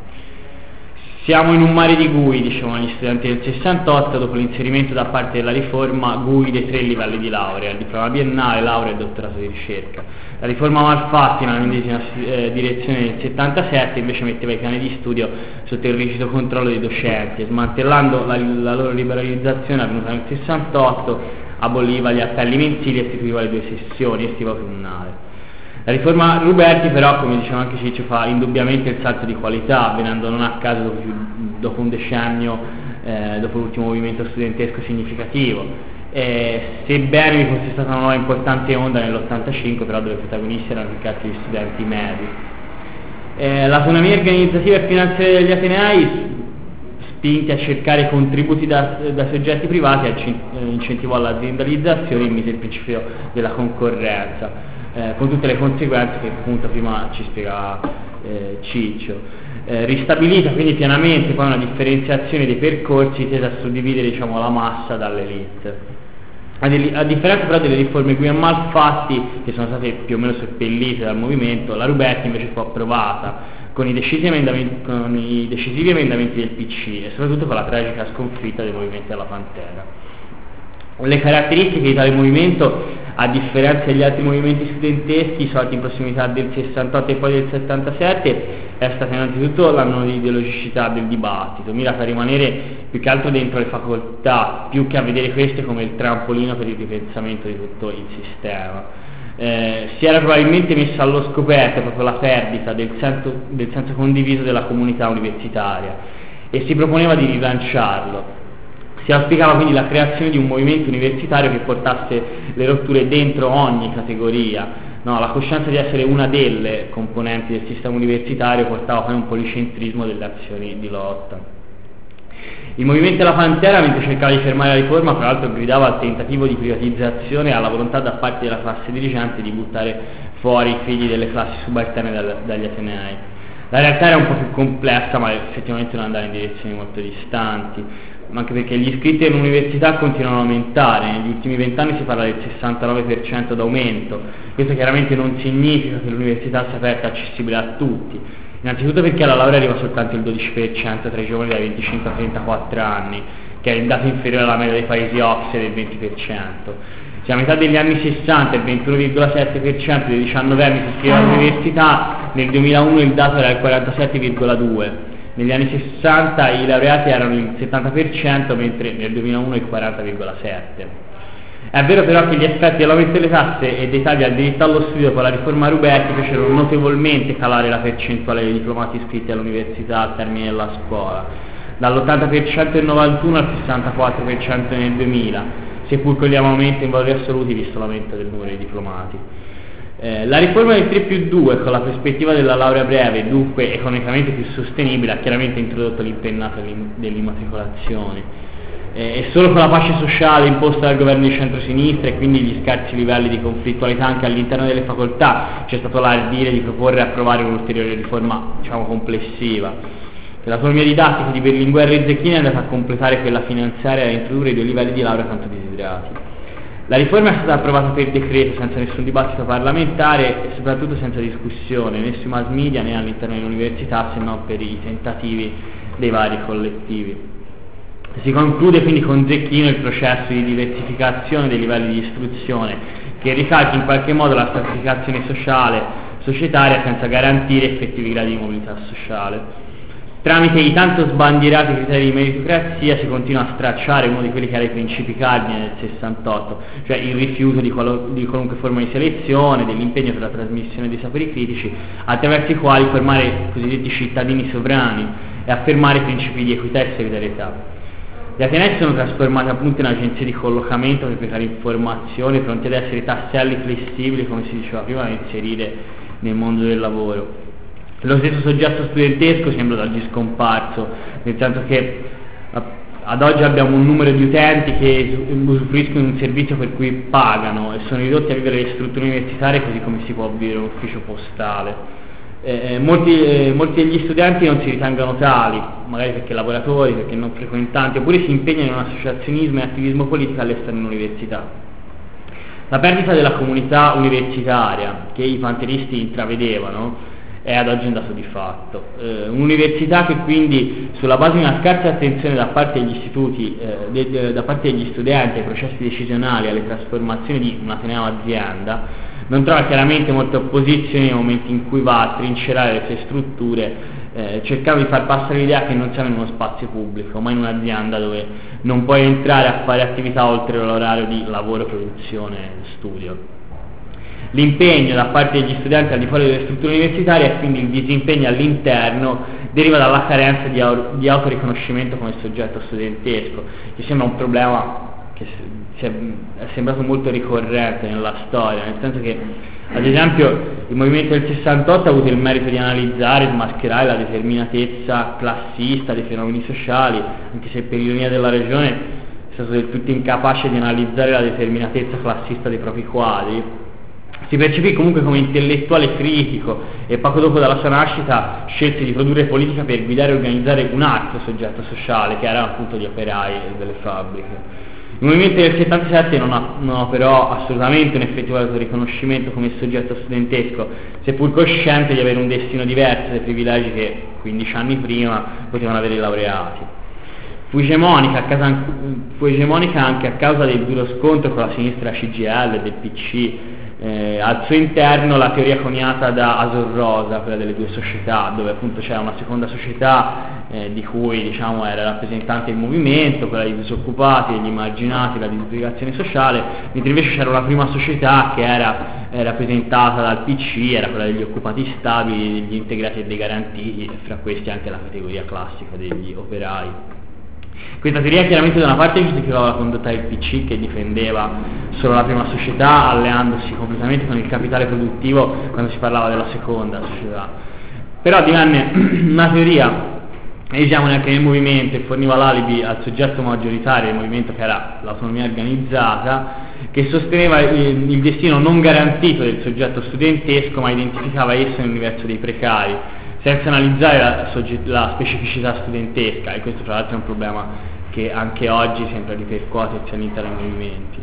Siamo in un mare di G U I, dicevano gli studenti del sessantotto, dopo l'inserimento da parte della riforma G U I dei tre livelli di laurea, il diploma biennale, laurea e dottorato di ricerca. La riforma Malfatti nella medesima eh, direzione del settantasette invece metteva i piani di studio sotto il rigido controllo dei docenti e smantellando la, la loro liberalizzazione avvenuta nel sessantotto aboliva gli appelli mensili e istituiva le due sessioni estiva e autunnale. La riforma Ruberti però, come diceva anche Ciccio, fa indubbiamente il salto di qualità, avvenendo non a caso dopo, dopo un decennio, eh, dopo l'ultimo movimento studentesco significativo. Eh, sebbene vi fosse stata una nuova importante onda nell'ottantacinque, però dove i protagonisti erano più che altri gli studenti medi. Eh, l'autonomia organizzativa e finanziaria degli atenei, spinti a cercare contributi da, da soggetti privati, incentivò l'aziendalizzazione e mise il principio della concorrenza. Eh, con tutte le conseguenze che appunto prima ci spiegava eh, Ciccio. Eh, ristabilita quindi pienamente poi una differenziazione dei percorsi tesa a suddividere diciamo, la massa dall'elite. A, de- a differenza però delle riforme qui a Malfatti, che sono state più o meno seppellite dal movimento, la Ruberti invece fu approvata con i decisivi emendamenti, con i decisivi emendamenti del P C e soprattutto con la tragica sconfitta dei movimenti alla Pantera. Le caratteristiche di tale movimento, a differenza degli altri movimenti studenteschi sorti in prossimità del sessantotto e poi del settantasette, è stata innanzitutto la non ideologicità del dibattito, mirata a rimanere più che altro dentro le facoltà, più che a vedere queste come il trampolino per il ripensamento di tutto il sistema. Eh, si era probabilmente messa allo scoperto proprio la perdita del senso, del senso condiviso della comunità universitaria e si proponeva di rilanciarlo. Si auspicava quindi la creazione di un movimento universitario che portasse le rotture dentro ogni categoria. No, la coscienza di essere una delle componenti del sistema universitario portava poi un policentrismo delle azioni di lotta. Il movimento della Pantera, mentre cercava di fermare la riforma, tra l'altro gridava al tentativo di privatizzazione e alla volontà da parte della classe dirigente di buttare fuori i figli delle classi subalterne dal, dagli atenei. La realtà era un po' più complessa, ma effettivamente non andava in direzioni molto distanti, anche perché gli iscritti all'università continuano ad aumentare, negli ultimi vent'anni si parla del sessantanove per cento d'aumento. Questo chiaramente non significa che l'università sia aperta e accessibile a tutti, innanzitutto perché alla laurea arriva soltanto il dodici per cento tra i giovani dai venticinque ai trentaquattro anni, che è il dato inferiore alla media dei paesi O C S E del venti per cento. Se a metà degli anni sessanta il ventuno virgola sette per cento dei diciannovenni si iscrive all'università, nel duemilauno il dato era il quarantasette virgola due per cento. Negli anni sessanta i laureati erano il settanta per cento, mentre nel duemilauno il quaranta virgola sette per cento. È vero però che gli effetti dell'aumento delle tasse e dei tagli al diritto allo studio con la riforma Ruberti fecero notevolmente calare la percentuale dei diplomati iscritti all'università al termine della scuola, dall'ottanta per cento nel novantuno al sessantaquattro per cento nel duemila, seppur con gli aumenti in valori assoluti visto l'aumento del numero di diplomati. Eh, la riforma del tre più due, con la prospettiva della laurea breve e dunque economicamente più sostenibile, ha chiaramente introdotto l'impennata dell'immatricolazione eh, e solo con la pace sociale imposta dal governo di centrosinistra e quindi gli scarsi livelli di conflittualità anche all'interno delle facoltà c'è stato l'ardire di proporre e approvare un'ulteriore riforma, diciamo, complessiva. L'autonomia didattica di Berlinguer e Zecchini è andata a completare quella finanziaria e a introdurre i due livelli di laurea tanto desiderati. La riforma è stata approvata per decreto senza nessun dibattito parlamentare e soprattutto senza discussione né sui mass media né all'interno dell'università, se non per i tentativi dei vari collettivi. Si conclude quindi con Zecchino il processo di diversificazione dei livelli di istruzione, che ricalca in qualche modo la stratificazione sociale, societaria, senza garantire effettivi gradi di mobilità sociale. Tramite i tanto sbandierati criteri di meritocrazia si continua a stracciare uno di quelli che erano i principi cardine del sessantotto, cioè il rifiuto di, qualo, di qualunque forma di selezione, dell'impegno per la trasmissione dei saperi critici, attraverso i quali formare i cosiddetti cittadini sovrani e affermare i principi di equità e solidarietà. Gli atenei sono trasformati appunto in agenzie di collocamento per creare informazioni, pronti ad essere tasselli flessibili, come si diceva prima, da inserire nel mondo del lavoro. Lo stesso soggetto studentesco sembra da oggi scomparso, nel senso che ad oggi abbiamo un numero di utenti che usufruiscono di un servizio per cui pagano e sono ridotti a vivere le strutture universitarie così come si può vivere un ufficio postale. Eh, molti, eh, molti degli studenti non si ritengono tali, magari perché lavoratori, perché non frequentanti, oppure si impegnano in un associazionismo e attivismo politico all'esterno dell'università. La perdita della comunità universitaria che i panteristi intravedevano è ad oggi un dato di fatto. Eh, un'università che quindi, sulla base di una scarsa attenzione da parte degli istituti, eh, de, de, da parte degli studenti ai processi decisionali, alle trasformazioni di un ateneo azienda, non trova chiaramente molte opposizioni nei momenti in cui va a trincerare le sue strutture, eh, cercando di far passare l'idea che non siamo in uno spazio pubblico, ma in un'azienda dove non puoi entrare a fare attività oltre l'orario di lavoro, produzione e studio. L'impegno da parte degli studenti al di fuori delle strutture universitarie e quindi il disimpegno all'interno deriva dalla carenza di, au- di autoriconoscimento come soggetto studentesco, che sembra un problema che si è, è sembrato molto ricorrente nella storia, nel senso che ad esempio il movimento del sessantotto ha avuto il merito di analizzare e smascherare la determinatezza classista dei fenomeni sociali, anche se per ironia della regione è stato del tutto incapace di analizzare la determinatezza classista dei propri quadri. Si percepì comunque come intellettuale critico e poco dopo dalla sua nascita scelse di produrre politica per guidare e organizzare un altro soggetto sociale, che era appunto gli operai delle fabbriche. Il movimento del settantasette non ha, non ha però assolutamente un effettivo riconoscimento come soggetto studentesco, seppur cosciente di avere un destino diverso dai privilegi che quindici anni prima potevano avere i laureati. Fu egemonica, a casa, fu egemonica anche a causa del duro scontro con la sinistra C G I L e del P C. Eh, al suo interno la teoria coniata da Asor Rosa, quella delle due società, dove appunto c'era una seconda società eh, di cui diciamo era rappresentante il movimento, quella dei disoccupati, degli emarginati, la disgregazione sociale, mentre invece c'era una prima società che era eh, rappresentata dal P C, era quella degli occupati stabili, degli integrati e dei garantiti, e fra questi anche la categoria classica degli operai. Questa teoria chiaramente da una parte giustificava la condotta del P C, che difendeva solo la prima società alleandosi completamente con il capitale produttivo quando si parlava della seconda società, però divenne una teoria, e diciamo neanche nel movimento, e forniva l'alibi al soggetto maggioritario del movimento, che era l'autonomia organizzata, che sosteneva il, il destino non garantito del soggetto studentesco, ma identificava esso nell'universo dei precari, senza analizzare la, la specificità studentesca, e questo tra l'altro è un problema che anche oggi sembra ripercuotersi all'interno dei movimenti.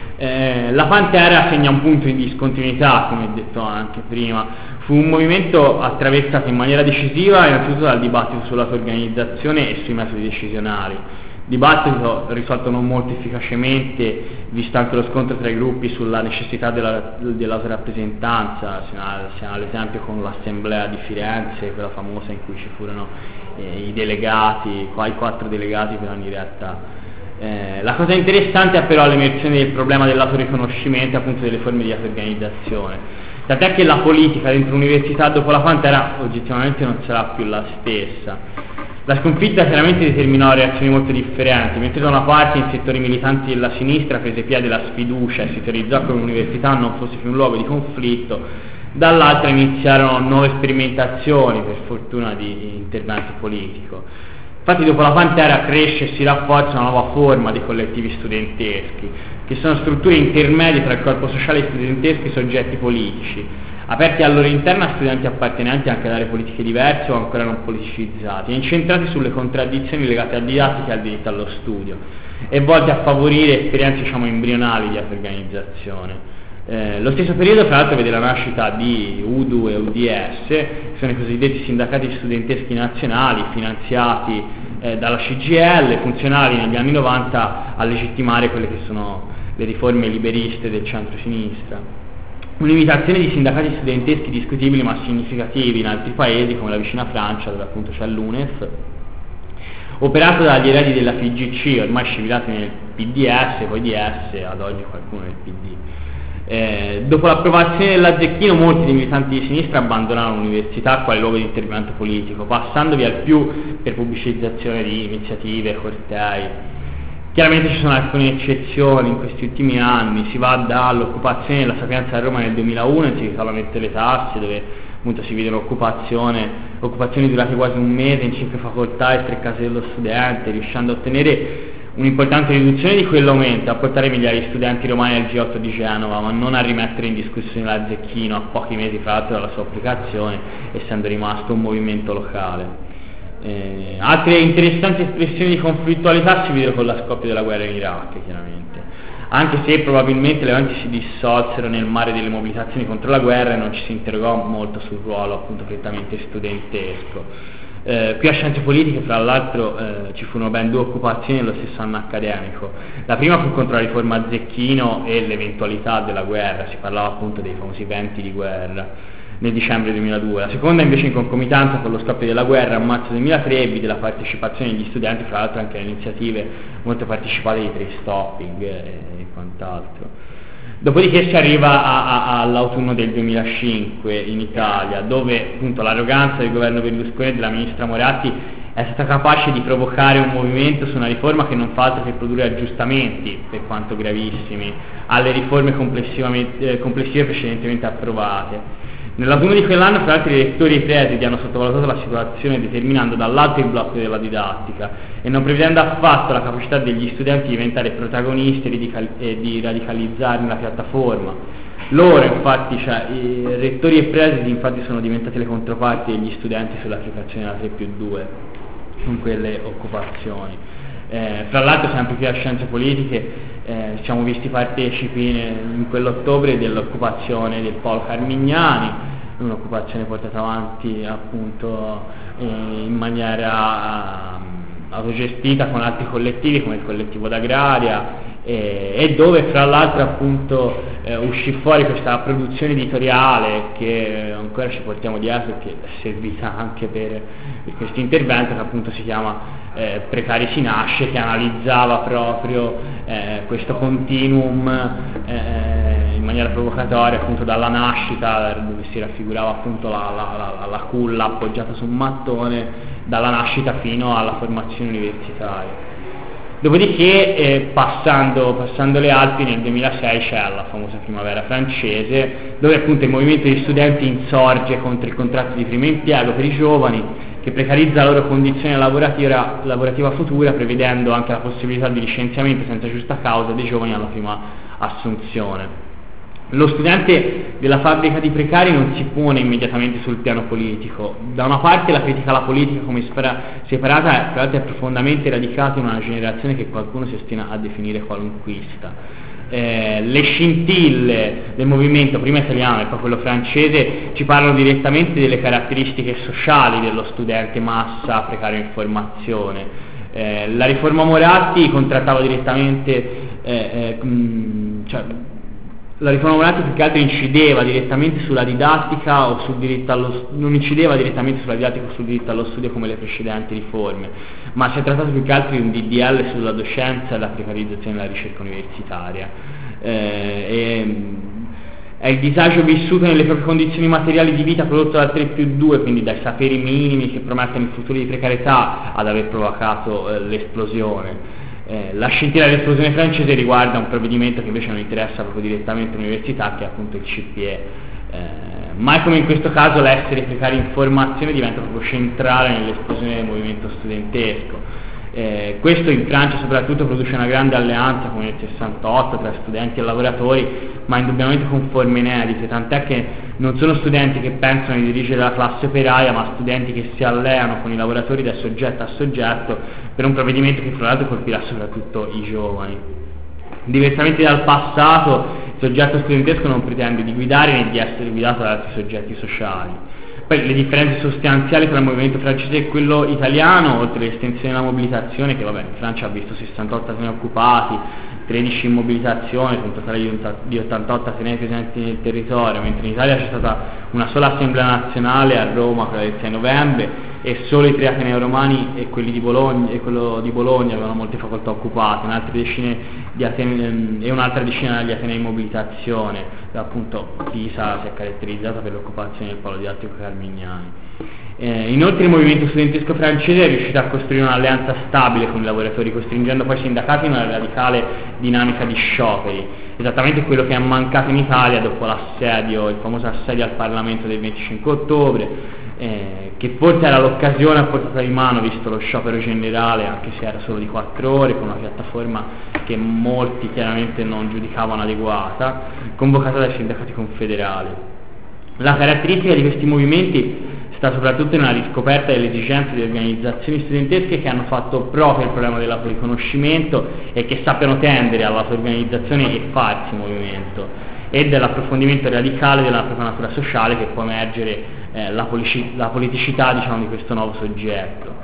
Eh, la Pantera segna un punto di discontinuità, come detto anche prima. Fu un movimento attraversato in maniera decisiva innanzitutto dal dibattito sull'auto-organizzazione e sui metodi decisionali, dibattito risolto non molto efficacemente, visto anche lo scontro tra i gruppi sulla necessità della, dell'autorappresentanza, se all'esempio con l'assemblea di Firenze, quella famosa in cui ci furono eh, i delegati, qua i quattro delegati per ogni realtà. Eh, la cosa interessante è però l'emersione del problema dell'autoriconoscimento e appunto delle forme di auto-organizzazione, tant'è che la politica dentro l'università dopo la Pantera oggettivamente non sarà più la stessa. La sconfitta chiaramente determinò reazioni molto differenti, mentre da una parte in settori militanti della sinistra prese piede la sfiducia e si teorizzò che l'università non fosse più un luogo di conflitto, dall'altra iniziarono nuove sperimentazioni, per fortuna di intervento politico. Infatti dopo la Pantera cresce e si rafforza una nuova forma dei collettivi studenteschi, che sono strutture intermedie tra il corpo sociale studentesco e i soggetti politici, aperti al loro interno a studenti appartenenti anche ad aree politiche diverse o ancora non politicizzati, e incentrati sulle contraddizioni legate a didattica e al diritto allo studio, e volti a favorire esperienze diciamo embrionali di auto-organizzazione. Eh, lo stesso periodo fra l'altro vede la nascita di U D U e U D S, che sono i cosiddetti sindacati studenteschi nazionali finanziati eh, dalla C G I L, funzionali negli anni novanta a legittimare quelle che sono le riforme liberiste del centro-sinistra. Un'imitazione di sindacati studenteschi discutibili ma significativi in altri paesi come la vicina Francia, dove appunto c'è l'U N E F, operato dagli eredi della F I G C, ormai scivilati nel P D S, poi D S, ad oggi qualcuno nel P D. Eh, dopo l'approvazione della Zecchino molti dei militanti di sinistra abbandonarono l'università quale luogo di intervento politico, passando via al più per pubblicizzazione di iniziative, cortei. Chiaramente ci sono alcune eccezioni in questi ultimi anni, si va dall'occupazione della Sapienza a Roma nel duemilauno, in seguito all'aumento delle tasse, dove appunto si vede un'occupazione, occupazioni durate quasi un mese in cinque facoltà e tre case dello studente, riuscendo a ottenere un'importante riduzione di quell'aumento, a portare migliaia di studenti romani al G otto di Genova, ma non a rimettere in discussione la Zecchino a pochi mesi fra l'altro dalla sua applicazione, essendo rimasto un movimento locale. Eh, altre interessanti espressioni di conflittualità si videro con la scoppio della guerra in Iraq, chiaramente, anche se probabilmente le avanti si dissolsero nel mare delle mobilitazioni contro la guerra e non ci si interrogò molto sul ruolo appunto prettamente studentesco. Eh, qui a Scienze Politiche fra l'altro eh, ci furono ben due occupazioni nello stesso anno accademico. La prima fu contro la riforma Zecchino e l'eventualità della guerra, si parlava appunto dei famosi venti di guerra nel dicembre duemiladue, la seconda invece in concomitanza con lo scoppio della guerra a marzo duemilatré ebbe della partecipazione degli studenti, fra l'altro anche alle iniziative molto partecipate di trade stopping e, e quant'altro. Dopodiché si arriva a, a, all'autunno del duemilacinque in Italia, dove appunto l'arroganza del governo Berlusconi e della ministra Moratti è stata capace di provocare un movimento su una riforma che non fa altro che produrre aggiustamenti, per quanto gravissimi, alle riforme complessivamente, eh, complessive precedentemente approvate. Nell'autunno di quell'anno, fra l'altro, i rettori e i presidi hanno sottovalutato la situazione determinando dall'alto il blocco della didattica e non prevedendo affatto la capacità degli studenti di diventare protagonisti e di, radical- e di radicalizzare la piattaforma. Loro, infatti, cioè, i rettori e presidi infatti sono diventati le controparti degli studenti sull'applicazione della tre più due con quelle occupazioni. Eh, fra l'altro sempre qui a Scienze Politiche eh, ci siamo visti partecipi in quell'ottobre dell'occupazione del Polo Carmignani, un'occupazione portata avanti appunto eh, in maniera um, autogestita con altri collettivi come il collettivo d'Agraria eh, e dove fra l'altro appunto eh, uscì fuori questa produzione editoriale che ancora ci portiamo dietro e che è servita anche per, per questo intervento, che appunto si chiama Eh, Precari si nasce, che analizzava proprio eh, questo continuum eh, in maniera provocatoria appunto dalla nascita, dove si raffigurava appunto la, la, la, la culla appoggiata su un mattone, dalla nascita fino alla formazione universitaria. Dopodiché eh, passando, passando le Alpi nel duemilasei c'è la famosa primavera francese, dove appunto il movimento di studenti insorge contro il contratto di primo impiego per i giovani, che precarizza la loro condizione lavorativa, lavorativa futura, prevedendo anche la possibilità di licenziamento senza giusta causa dei giovani alla prima assunzione. Lo studente della fabbrica di precari non si pone immediatamente sul piano politico. Da una parte la critica alla politica come separata è, tra l'altro, è profondamente radicata in una generazione che qualcuno si ostina a definire qualunquista. Eh, le scintille del movimento prima italiano e poi quello francese ci parlano direttamente delle caratteristiche sociali dello studente massa precario in formazione. Eh, la riforma Moratti contrattava direttamente eh, eh, mh, cioè, la riforma Moratti più che altro incideva direttamente sulla didattica o sul diritto allo non incideva direttamente sulla didattica o sul diritto allo studio come le precedenti riforme, ma si è trattato più che altro di un D D L sulla docenza e la precarizzazione della ricerca universitaria. Eh, e, è il disagio vissuto nelle proprie condizioni materiali di vita prodotto dal tre più due, quindi dai saperi minimi che promettono il futuro di precarietà, ad aver provocato eh, l'esplosione. Eh, la scintilla dell'esplosione francese riguarda un provvedimento che invece non interessa proprio direttamente l'università, che è appunto il C P E. Eh, mai come in questo caso l'essere precari in formazione diventa proprio centrale nell'esplosione del movimento studentesco. Eh, questo in Francia soprattutto produce una grande alleanza come nel sessantotto tra studenti e lavoratori, ma indubbiamente con forme inedite, tant'è che non sono studenti che pensano di dirigere la classe operaia, ma studenti che si alleano con i lavoratori da soggetto a soggetto per un provvedimento che fra l'altro colpirà soprattutto i giovani. Diversamente dal passato, soggetto studentesco non pretende di guidare né di essere guidato da altri soggetti sociali. Poi le differenze sostanziali tra il movimento francese e quello italiano, oltre all'estensione della mobilitazione, che vabbè in Francia ha visto sessantotto atenei occupati, tredici in mobilitazione, su un totale di ottantotto atenei presenti nel territorio, mentre in Italia c'è stata una sola assemblea nazionale a Roma, quella del sei novembre, e solo i tre atenei romani e quelli di Bologna e quello di Bologna avevano molte facoltà occupate, un'altra decina di atenei, e un'altra decina di atenei in mobilitazione. Appunto Pisa si è caratterizzata per l'occupazione del polo didattico Carmignani. Eh, inoltre il movimento studentesco francese è riuscito a costruire un'alleanza stabile con i lavoratori, costringendo poi i sindacati in una radicale dinamica di scioperi, esattamente quello che è mancato in Italia dopo l'assedio, il famoso assedio al Parlamento del venticinque ottobre, eh, che forse era l'occasione a portata di mano, visto lo sciopero generale, anche se era solo di quattro ore, con una piattaforma che molti chiaramente non giudicavano adeguata, convocata dai sindacati confederali. La caratteristica di questi movimenti sta soprattutto nella riscoperta delle esigenze di organizzazioni studentesche che hanno fatto proprio il problema del riconoscimento e che sappiano tendere all'auto-organizzazione e farsi movimento, e dell'approfondimento radicale della propria natura sociale, che può emergere eh, la, polici- la politicità, diciamo, di questo nuovo soggetto.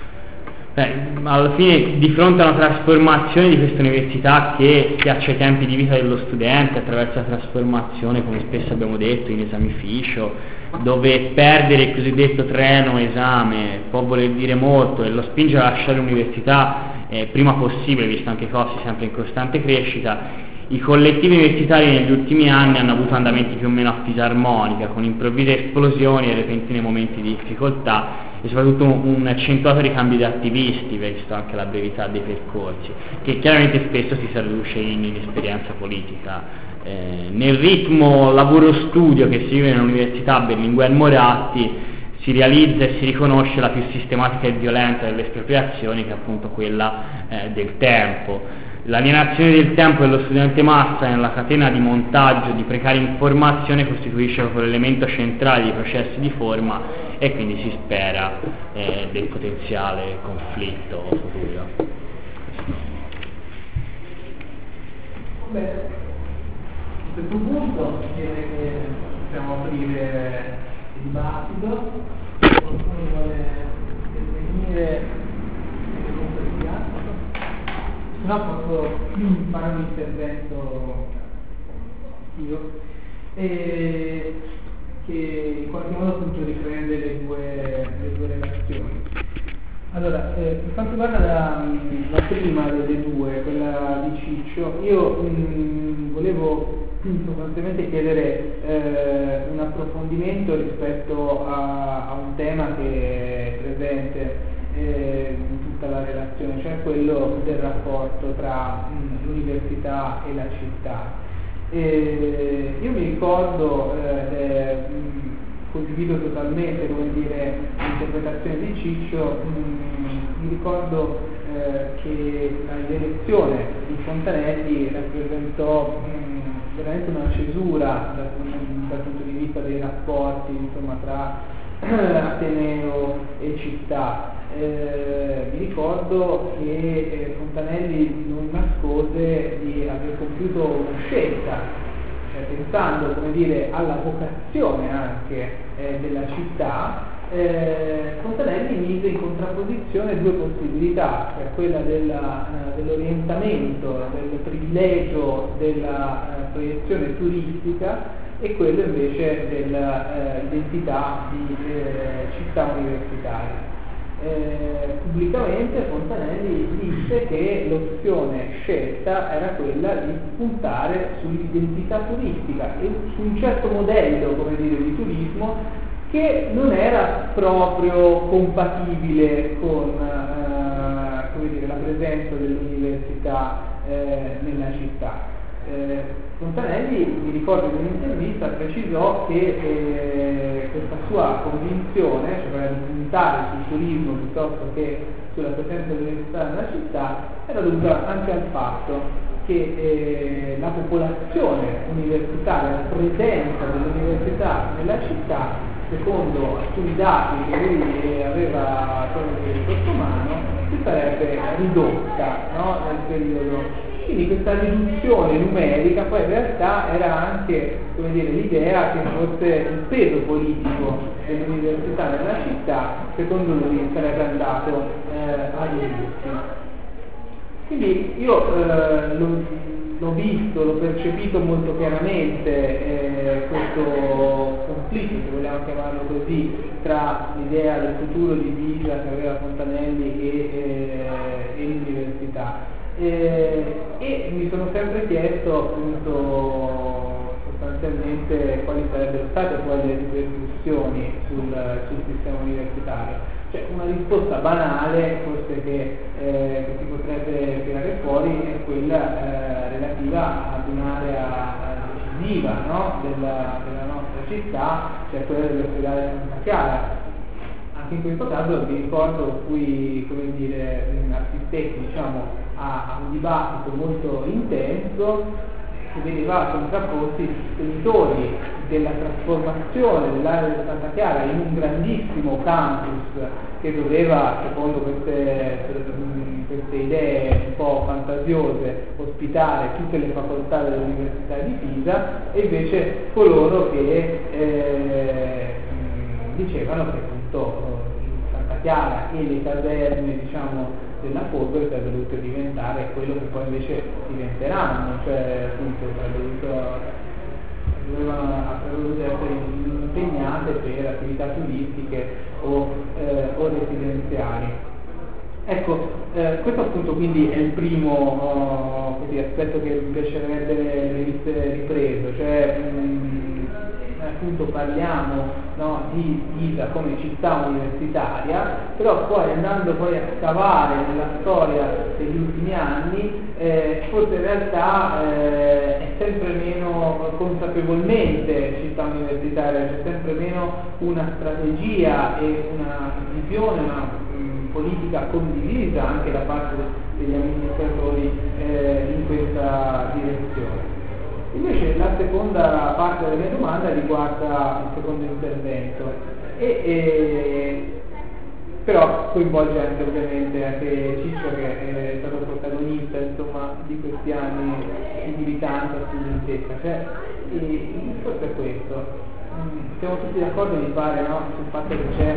Eh, alla fine, di fronte a una trasformazione di questa università che schiaccia i tempi di vita dello studente attraverso la trasformazione, come spesso abbiamo detto, in esamificio, dove perdere il cosiddetto treno esame può voler dire molto e lo spinge a lasciare l'università eh, prima possibile, visto anche i costi sempre in costante crescita, i collettivi universitari negli ultimi anni hanno avuto andamenti più o meno a fisarmonica, con improvvise esplosioni e repentini momenti di difficoltà, e soprattutto un accentuato ricambio di attivisti, visto anche la brevità dei percorsi, che chiaramente spesso si traduce in inesperienza politica. Eh, nel ritmo lavoro-studio che si vive nell'università Berlinguer Moratti si realizza e si riconosce la più sistematica e violenta delle espropriazioni, che è appunto quella eh, del tempo. L'alienazione del tempo dello studente massa nella catena di montaggio di precaria informazione costituisce proprio l'elemento centrale dei processi di forma, e quindi si spera eh, del potenziale conflitto futuro. Beh, a questo punto direi che possiamo aprire il dibattito. Qualcuno vuole intervenire con questi atti? Se no posso fare un intervento io, e che in qualche modo appunto riprende le due, le due relazioni. Allora, eh, per quanto riguarda la, la prima delle due, quella di Ciccio, io mh, volevo sostanzialmente chiedere eh, un approfondimento rispetto a, a un tema che è presente eh, in tutta la relazione, cioè quello del rapporto tra mh, l'università e la città. E io mi ricordo, eh, mh, condivido totalmente, come dire, l'interpretazione di Ciccio, mh, mi ricordo eh, che l'elezione di Fontanelli rappresentò mh, veramente una cesura dal, dal punto di vista dei rapporti, insomma, tra Ateneo e città. Eh, mi ricordo che eh, Fontanelli non nascose di aver compiuto una scelta, cioè pensando, come dire, alla vocazione anche eh, della città. eh, Fontanelli mise in contrapposizione due possibilità, cioè quella della, eh, dell'orientamento, del privilegio della eh, proiezione turistica, e quello invece dell'identità eh, di eh, città universitaria. Eh, pubblicamente Fontanelli disse che l'opzione scelta era quella di puntare sull'identità turistica e su un certo modello, come dire, di turismo che non era proprio compatibile con eh, come dire, la presenza dell'università eh, nella città. Eh, Fontanelli, mi ricordo in un'intervista, precisò che eh, questa sua convinzione, cioè quella di puntare sul turismo piuttosto che sulla presenza dell'università nella città, era dovuta anche al fatto che eh, la popolazione universitaria, la presenza dell'università nella città, secondo alcuni dati che lui aveva sotto mano, si sarebbe ridotta, no, nel periodo Quindi questa riduzione numerica poi in realtà era anche, come dire, l'idea che forse il peso politico dell'università nella città, secondo lui, sarebbe andato eh, a ridursi. Quindi io eh, l'ho, l'ho visto, l'ho percepito molto chiaramente eh, questo conflitto, se vogliamo chiamarlo così, tra l'idea del futuro di Pisa che aveva Fontanelli e, eh, e l'università. Eh, e mi sono sempre chiesto appunto sostanzialmente quali sarebbero state poi le ripercussioni sul, sul sistema universitario. Cioè una risposta banale forse che, eh, che si potrebbe tirare fuori è quella eh, relativa ad un'area decisiva, no? della, della nostra città, cioè quella dell'ospedale Santa Chiara. Anche in questo caso vi ricordo cui, come dire, assistetti diciamo a un dibattito molto intenso che vedeva contrapposti i sostenitori della trasformazione dell'area di Santa Chiara in un grandissimo campus che doveva, secondo queste, queste idee un po' fantasiose, ospitare tutte le facoltà dell'Università di Pisa, e invece coloro che eh, dicevano che appunto in Santa Chiara e le caserme diciamo della Polvere sarebbe dovuto diventare quello che poi invece diventeranno, cioè appunto dovevano dovuto essere impegnate per attività turistiche o, eh, o residenziali. Ecco, eh, questo appunto quindi è il primo oh, così, aspetto che mi piacerebbe venisse ripreso, cioè mh, appunto parliamo no, di Pisa come città universitaria, però poi andando poi a scavare nella storia degli ultimi anni, eh, forse in realtà eh, è sempre meno consapevolmente città universitaria, c'è sempre meno una strategia e una visione, una mh, politica condivisa anche da parte degli amministratori eh, in questa direzione. Invece la seconda parte della mia domanda riguarda il secondo intervento e, e però coinvolge anche ovviamente anche Ciccio che è stato protagonista insomma di questi anni di militanza studentesca, cioè e, il discorso è questo, siamo tutti d'accordo mi pare no, sul fatto che c'è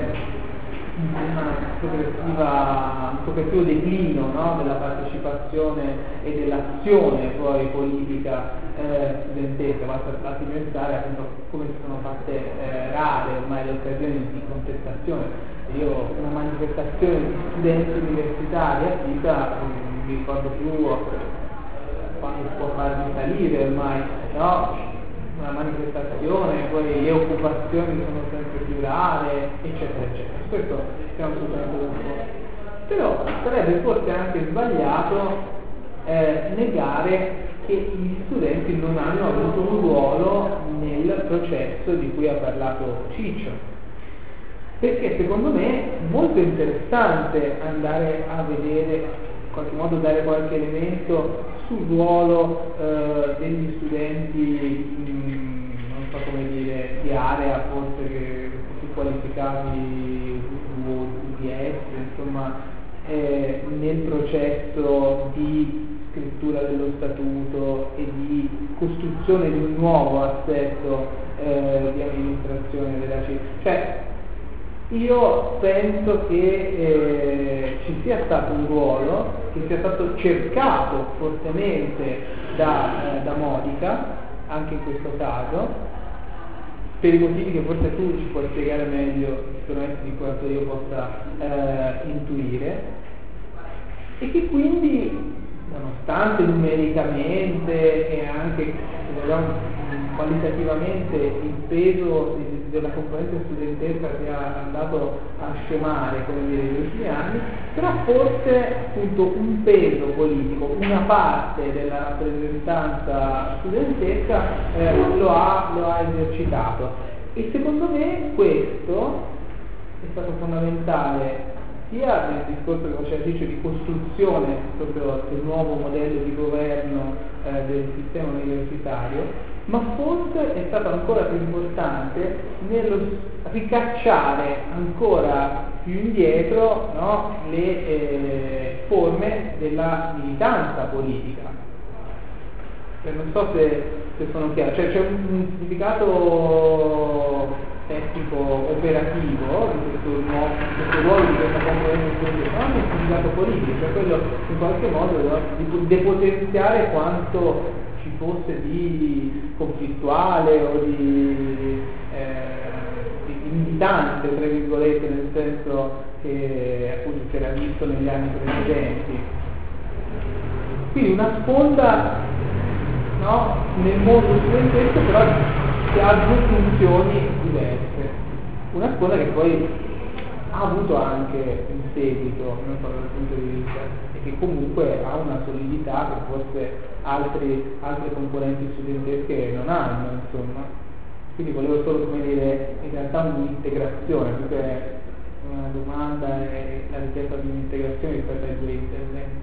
una progressiva, un progressivo declino no, della partecipazione e dell'azione poi politica eh, studentesca, basta pensare appunto come si sono fatte eh, rare ormai le occasioni di contestazione. Io una manifestazione di studenti universitari a Pisa non mi ricordo più quando si può far risalire ormai, no? Una manifestazione, poi le occupazioni sono sempre più rare, eccetera, eccetera. Questo siamo assolutamente d'accordo. Però sarebbe forse anche sbagliato eh, negare che gli studenti non hanno avuto un ruolo nel processo di cui ha parlato Ciccio. Perché secondo me è molto interessante andare a vedere, in qualche modo dare qualche elemento sul ruolo eh, degli studenti, mh, non so come dire, di area forse che più qualificati U D S, insomma, eh, nel processo di scrittura dello statuto e di costruzione di un nuovo assetto eh, di amministrazione della città. Cioè, io penso che eh, ci sia stato un ruolo, che sia stato cercato fortemente da, eh, da Modica, anche in questo caso, per i motivi che forse tu ci puoi spiegare meglio sicuramente di quanto io possa eh, intuire, e che quindi, nonostante numericamente e anche se vogliamo, qualitativamente il peso della componente studentesca sia andato a scemare come dire negli ultimi anni, però forse appunto un peso politico, una parte della rappresentanza studentesca eh, lo, ha, lo ha esercitato, e secondo me questo è stato fondamentale sia nel discorso che faceva Ciccio di costruzione proprio del nuovo modello di governo eh, del sistema universitario, ma forse è stato ancora più importante nello ricacciare ancora più indietro no, le eh, forme della militanza politica. Cioè, non so se, se sono chiaro, cioè c'è un, un significato tecnico operativo di questo, nuovo, di questo ruolo di questa componente studentesca, ma anche un significato politico, cioè quello in qualche modo no, di depotenziare quanto ci fosse di conflittuale o di, eh, di invitante, tra virgolette, nel senso che appunto si era visto negli anni precedenti. Quindi una sponda, no, nel mondo studentesco, però che ha due funzioni diverse. Una sponda che poi ha avuto anche un seguito, non so dal punto di vista, e che comunque ha una solidità che forse altri, altre componenti studentesche non hanno, insomma. Quindi volevo solo, come dire, in realtà un'integrazione, più che una domanda e la richiesta di un'integrazione rispetto ai due interventi.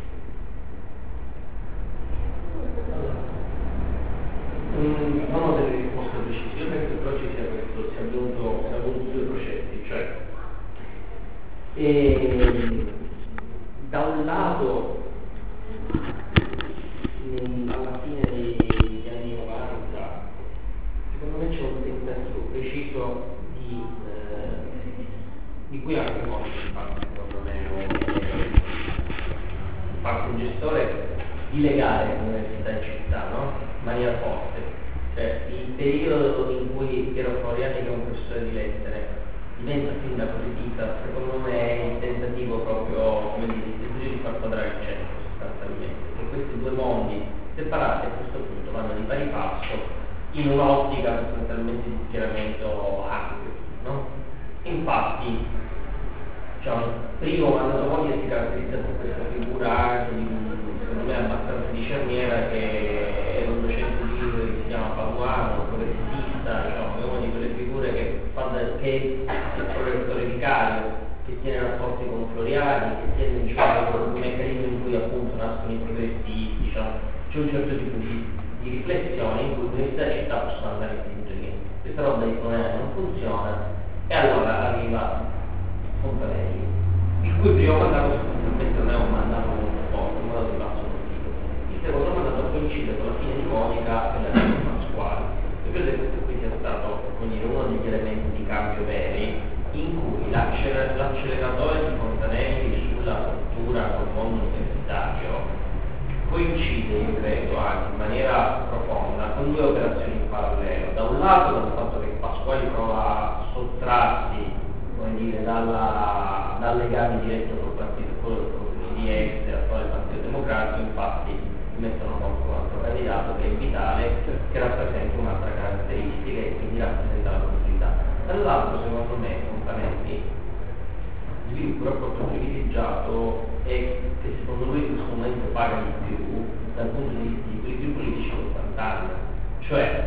Mm, non ho delle risposte precise, io penso che però ci sia questo, sia avvenuto, sia avvenuto due processi, cioè e, da un lato mh, alla fine degli anni novanta secondo me c'è un tentativo preciso di, eh, di cui anche Monica infatti secondo me è parte un gestore di legare l'università e città, no? In maniera forte, cioè il periodo in cui Piero Floriani, che è un professore di lettere, diventa sindaco di Pisa, secondo me è il tentativo proprio, come dire, il tentativo di far quadrare il centro sostanzialmente, che questi due mondi separati a questo punto vanno di pari passo in un'ottica sostanzialmente di schieramento ampio, no? Infatti, diciamo, primo mandato Mondi si caratterizza per questa figura anche di secondo me abbastanza di cerniera, che è un docente di libro che si chiama Paduano, progressista, diciamo, è una di quelle figure che fa da, che è il prorettore vicario, che tiene rapporti con Floriani, che tiene, diciamo, un meccanismo in cui appunto nascono i progressisti, diciamo, c'è un certo tipo di, di riflessione in cui l'università e città possono andare insieme. Questa roba di Floriani non funziona e allora arriva Fontanelli, il cui primo mandato sostanzialmente non è un mandato molto forte, un mandato di basso profilo. Il secondo mandato coincide con la fine di Monica e la fine di Pasquale. Io credo che questo qui sia stato, come dire, uno degli elementi di cambio veri in cui l'acceler- l'acceleratore di Fontanelli sulla rottura col mondo universitario coincide, io credo, anche in maniera profonda con due operazioni in parallelo. Da un lato dal fatto che Pasquale prova a sottrarsi, come dire, dalla, dal legame diretto col partito, con il P D S, l'attuale Partito Democratico, infatti mettono proprio un altro candidato che è Vitale, che rappresenta un'altra caratteristica e quindi rappresenta la continuità. Dall'altro, secondo me, Fontanelli sviluppa un rapporto privilegiato e che secondo lui in questo momento paga di più dal punto di vista di equilibri politici con Sant'Anna. Cioè,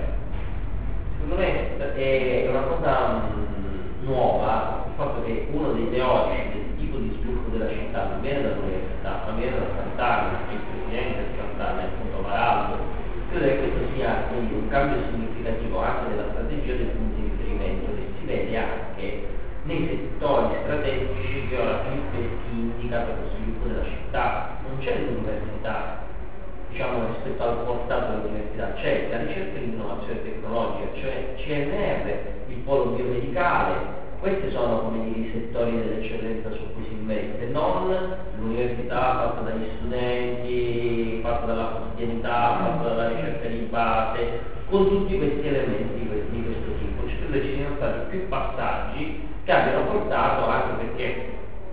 secondo me è una cosa mh, nuova il fatto che uno dei teorici del tipo di sviluppo della città non viene dall'università, ma viene da Sant'Anna, il presidente di Sant'Anna è appunto Varaldo. Credo che questo sia quindi un cambio significativo anche della strategia dei punti di riferimento, che si vede anche nei settori strategici che ora più spesso indica per lo sviluppo della città. Non c'è l'università, diciamo, rispetto al portato dell'università, c'è la ricerca e l'innovazione tecnologica, cioè C N R, il polo biomedicale. Questi sono, come dire, i settori dell'eccellenza su cui si investe, non l'università fatta dagli studenti, fatta dalla quotidianità, fatta dalla ricerca di base, con tutti questi elementi di questo, di questo tipo. Cioè, credo ci siano stati più passaggi che abbiano portato, anche perché,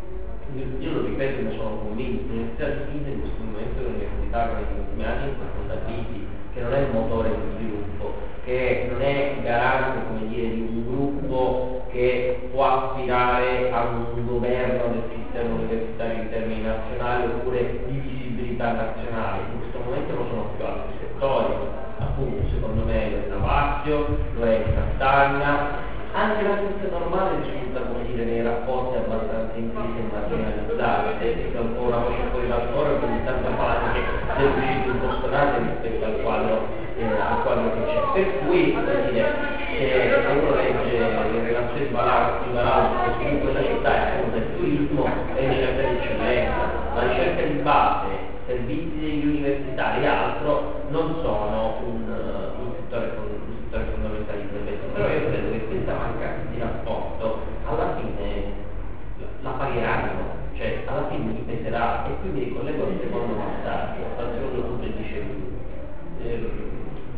io lo ripeto, ne sono convinto, l'università di Pisa in questo momento è l'università che negli ultimi anni in profonda crisi, che non è il motore di sviluppo, che non è garante, come dire, di un gruppo che può aspirare a un governo del sistema universitario in termini nazionali oppure di visibilità nazionale. In questo momento non sono più altri settori, appunto, secondo me lo è Navacchio, lo è Castagna, anche la funzione normale risulta, come dire, nei rapporti abbastanza in crisi e marginalizzati, e è un po' una voce fuori dal coro, quindi tanta parte delle uscite impostonate rispetto al quadro, eh, al quadro che c'è. Per cui, come dire, se uno legge le relazioni di Varaldo che sviluppo della città è appunto del turismo e ricerca di eccellenza, la ricerca di base, servizi degli universitari e altro, non non sono un, un, settore, un settore fondamentale di intervento, però io credo che questa mancanza di rapporto alla fine la pagheranno, cioè alla fine mi peserà, e qui mi ricollego al secondo passaggio, al secondo punto che dicevi. Ehm,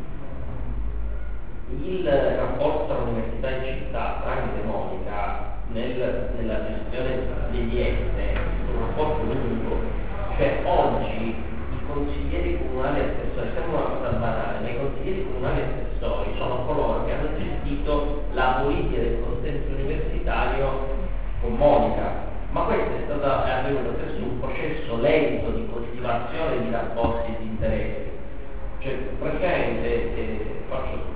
il rapporto tra università e città tramite Monica nel, nella gestione degli ente è un rapporto lungo, cioè oggi i consiglieri comunali assessori, sembra una cosa banale, ma i consiglieri comunali assessori sono coloro che hanno gestito la politica del consenso universitario con Monica, ma questo è stato è avvenuto attraverso un processo lento di coltivazione di rapporti e di interessi. Cioè praticamente eh, faccio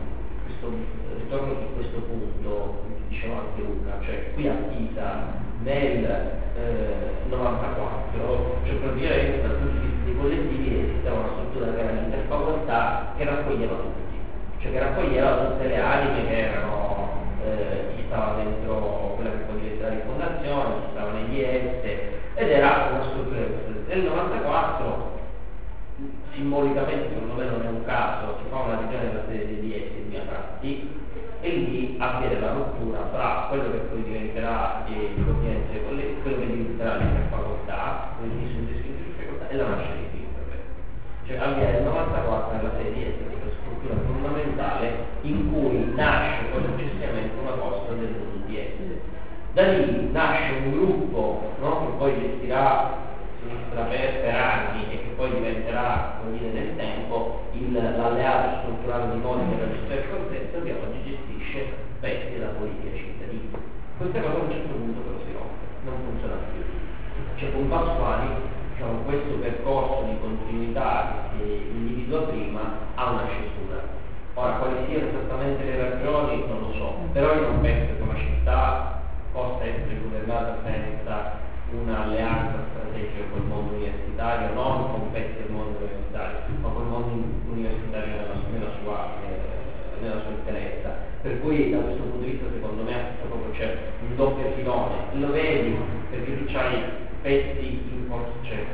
ritorno su questo punto, diceva anche Luca, cioè qui a Pisa nel eh, novantaquattro, cioè praticamente dal punto di vista dei collettivi esisteva una struttura che era l'interfacoltà che raccoglieva tutti, cioè che raccoglieva tutte le anime che erano eh, chi stava dentro quella che poi diventava di fondazione, chi stava negli esse, ed era una struttura del novantaquattro. Simbolicamente, secondo me non è un caso, si fa una riunione della sede degli enti di Tratti e lì avviene la rottura tra quello che poi diventerà eh, quello che diventerà l'interfacoltà, quindi l'interfacoltà e la nascita di Finterbe. Cioè avviene nel novantaquattro nella sede di enti, questa struttura fondamentale in cui nasce poi successivamente una cosa del D S. Da lì nasce un gruppo, no, che poi gestirà per, per anni e che poi diventerà, come dire, nel tempo il, l'alleato strutturale di Monica per gestire il consenso, che oggi gestisce pezzi della politica cittadina. Questa cosa a un certo punto però si rompe, non funziona più. Cioè con Pasquali, diciamo, questo percorso di continuità che individua prima ha una cesura. Ora, quali siano esattamente le ragioni non lo so, però io non penso che una città possa essere governata senza un'alleanza strategica col mondo universitario, non con pezzi del mondo universitario, ma col mondo universitario nella, nella, sua, eh, nella sua interezza. Per cui da questo punto di vista secondo me proprio c'è un doppio filone, lo vedi perché tu c'hai pezzi importanti, cioè,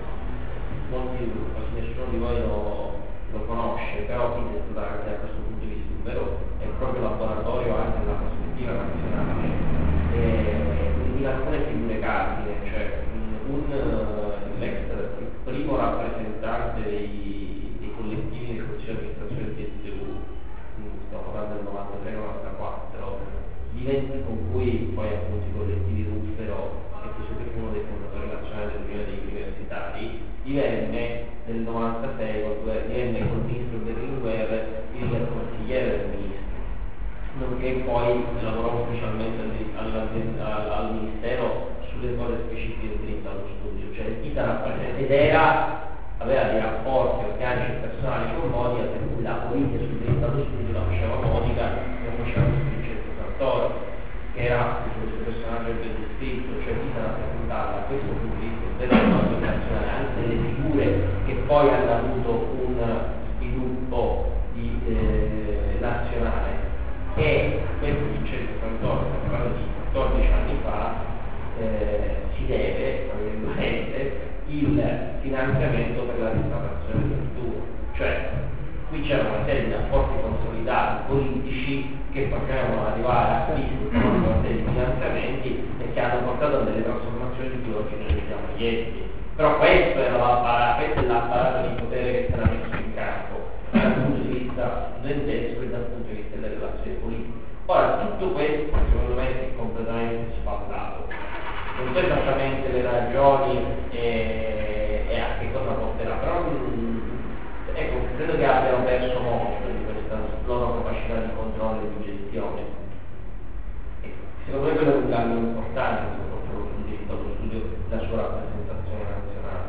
molti, nessuno di voi lo, lo conosce, però qui è stato anche da questo punto di vista un vero è proprio laboratorio anche nella prospettiva nazionale. E, in alcune figure cardine, cioè un, l'ex, il primo rappresentante dei, dei collettivi del Consiglio di amministrazione del P S U, stiamo parlando del novantatré novantaquattro, con cui poi appunto i collettivi Ruffero e questo che fu uno dei fondatori nazionali dell'Unione degli Universitari, divenne nel novantasei, divenne col ministro Berlinguer il consigliere del ministro, nonché poi lavorò ufficialmente al, al, al Ministero sulle cose specifiche del diritto allo studio, cioè ed era, aveva dei rapporti organici e personali con Monica, per cui la politica sul diritto allo studio la faceva Monica e la faceva Vincenzo Santoro, che era questo personaggio ben descritto, cioè Pisa rappresentava da questo punto di vista della nazionale anche delle figure che poi hanno avuto un sviluppo di, eh, nazionale. E questo Vincenzo Santoro, stiamo parlando di quattordici anni fa, eh, si deve, tra virgolette, il finanziamento per la restaurazione del futuro. Cioè, qui c'era una serie di rapporti consolidati politici che facevano arrivare a questo una serie di finanziamenti e che hanno portato a delle trasformazioni di cui oggi noi vediamo ieri. Però questo era l'apparato, questo è l'apparato di potere che si era messo in campo dal punto di vista studentesco e dal punto di vista delle relazioni politiche. Ora, tutto questo secondo me è completamente sfallato. Non so esattamente le ragioni e, e a che cosa porterà, però mh, ecco, credo che abbiano perso molto di questa loro capacità di controllo e di gestione. E secondo me quello è un cambio importante sotto il diritto allo studio, la sua rappresentazione nazionale.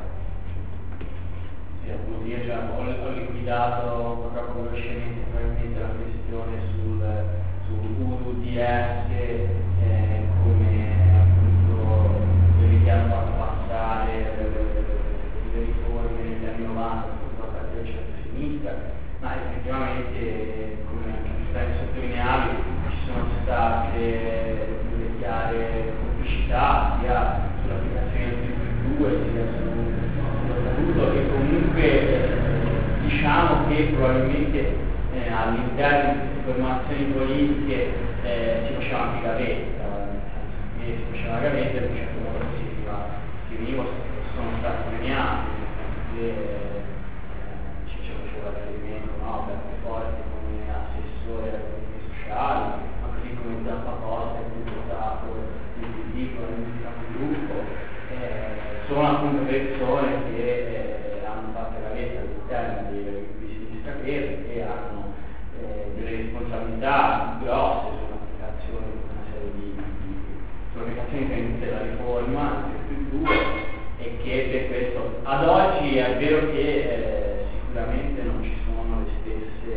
Sì, appunto, io già ho, ho liquidato proprio velocemente probabilmente la questione sul, sul U D S, eh, come appunto quelli che hanno fatto passare le riforme negli anni novanta sul parte del centro-sinistra, ma effettivamente, come giustamente sottolineavi, ci sono state delle chiare complicità sia sull'applicazione del T P due sia sul statuto, e comunque riconosciamo che probabilmente eh, all'interno di queste formazioni politiche eh, si faceva anche gavetta, nel senso che si faceva gavetta e a un certo modo si veniva, si veniva sono stati premiati, nel senso che eh, ci faceva riferimento, no? Alberto Forti come assessore ai problemi sociali, ma così come Zappa Costa che è stato il P D con il gruppo, eh, sono appunto persone che eh, hanno fatto gavetta all'interno dei gruppi di sinistra perché hanno eh, delle responsabilità grosse sull'applicazione di una serie di, di sull'applicazione della riforma più due, e che per questo ad oggi è vero che eh, sicuramente non ci sono le stesse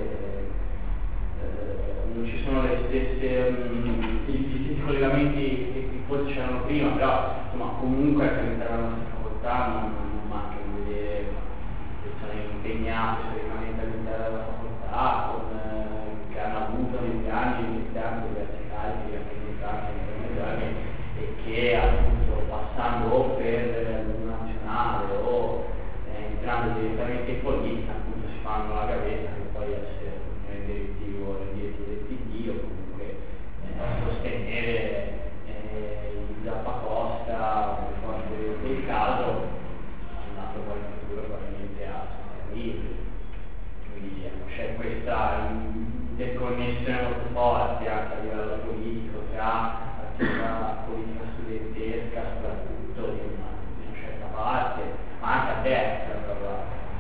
eh, non ci sono le stesse um, gli stessi collegamenti che forse c'erano prima, però insomma comunque all'interno della nostra facoltà non, non mancano di vedere persone impegnate storicamente all'interno della facoltà con, eh, che hanno avuto negli anni all'interno diversi carichi anche di carichi intermediari e che appunto passando o per l'Unione Nazionale o eh, entrando direttamente in politica appunto si fanno la gavetta che poi essere nel direttivo nel direttivo del P D o comunque eh, sostenere eh, il Zappa Costa o forse del caso andato poi in futuro probabilmente a sostenerli, quindi ecco, c'è questa interconnessione molto forte anche a livello politico tra attività politica studentesca soprattutto di una, di una certa parte, ma anche a destra proprio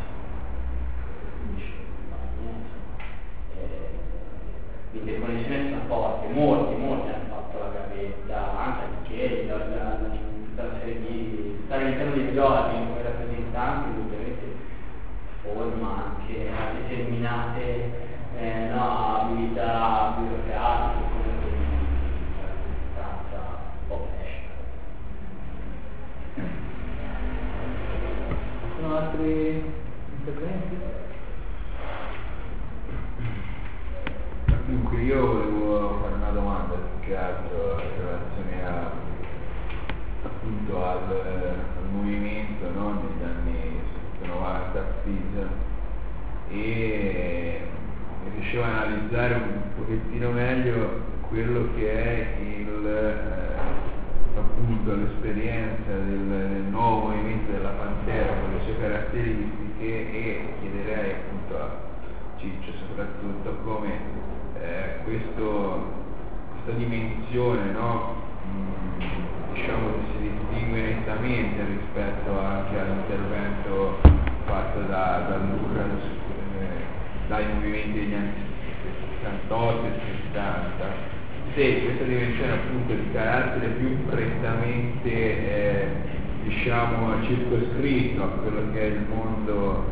l'interconnessione sta forte, molti, molti hanno fatto la gavetta, anche perché da, da, da, tutta la serie di stare all'interno dei giorni come rappresentanti ovviamente forma anche determinate eh, no, abilità burocratiche comunque di rappresentanza un po' pesca. Ci sono altri interventi? Dunque io volevo fare una domanda più che altro in relazione a, appunto al, al movimento, no, negli anni novanta a Pisa, e riuscivo a analizzare un pochettino meglio quello che è il, eh, appunto l'esperienza del, del nuovo movimento della Pantera con le sue caratteristiche, e chiederei appunto a Ciccio soprattutto come Eh, questo, questa dimensione, no? mm, diciamo che si distingue nettamente rispetto anche all'intervento fatto da, da Luca eh, dai movimenti degli anni sessantotto e settanta, se questa dimensione appunto di carattere più prettamente eh, diciamo circoscritto a quello che è il mondo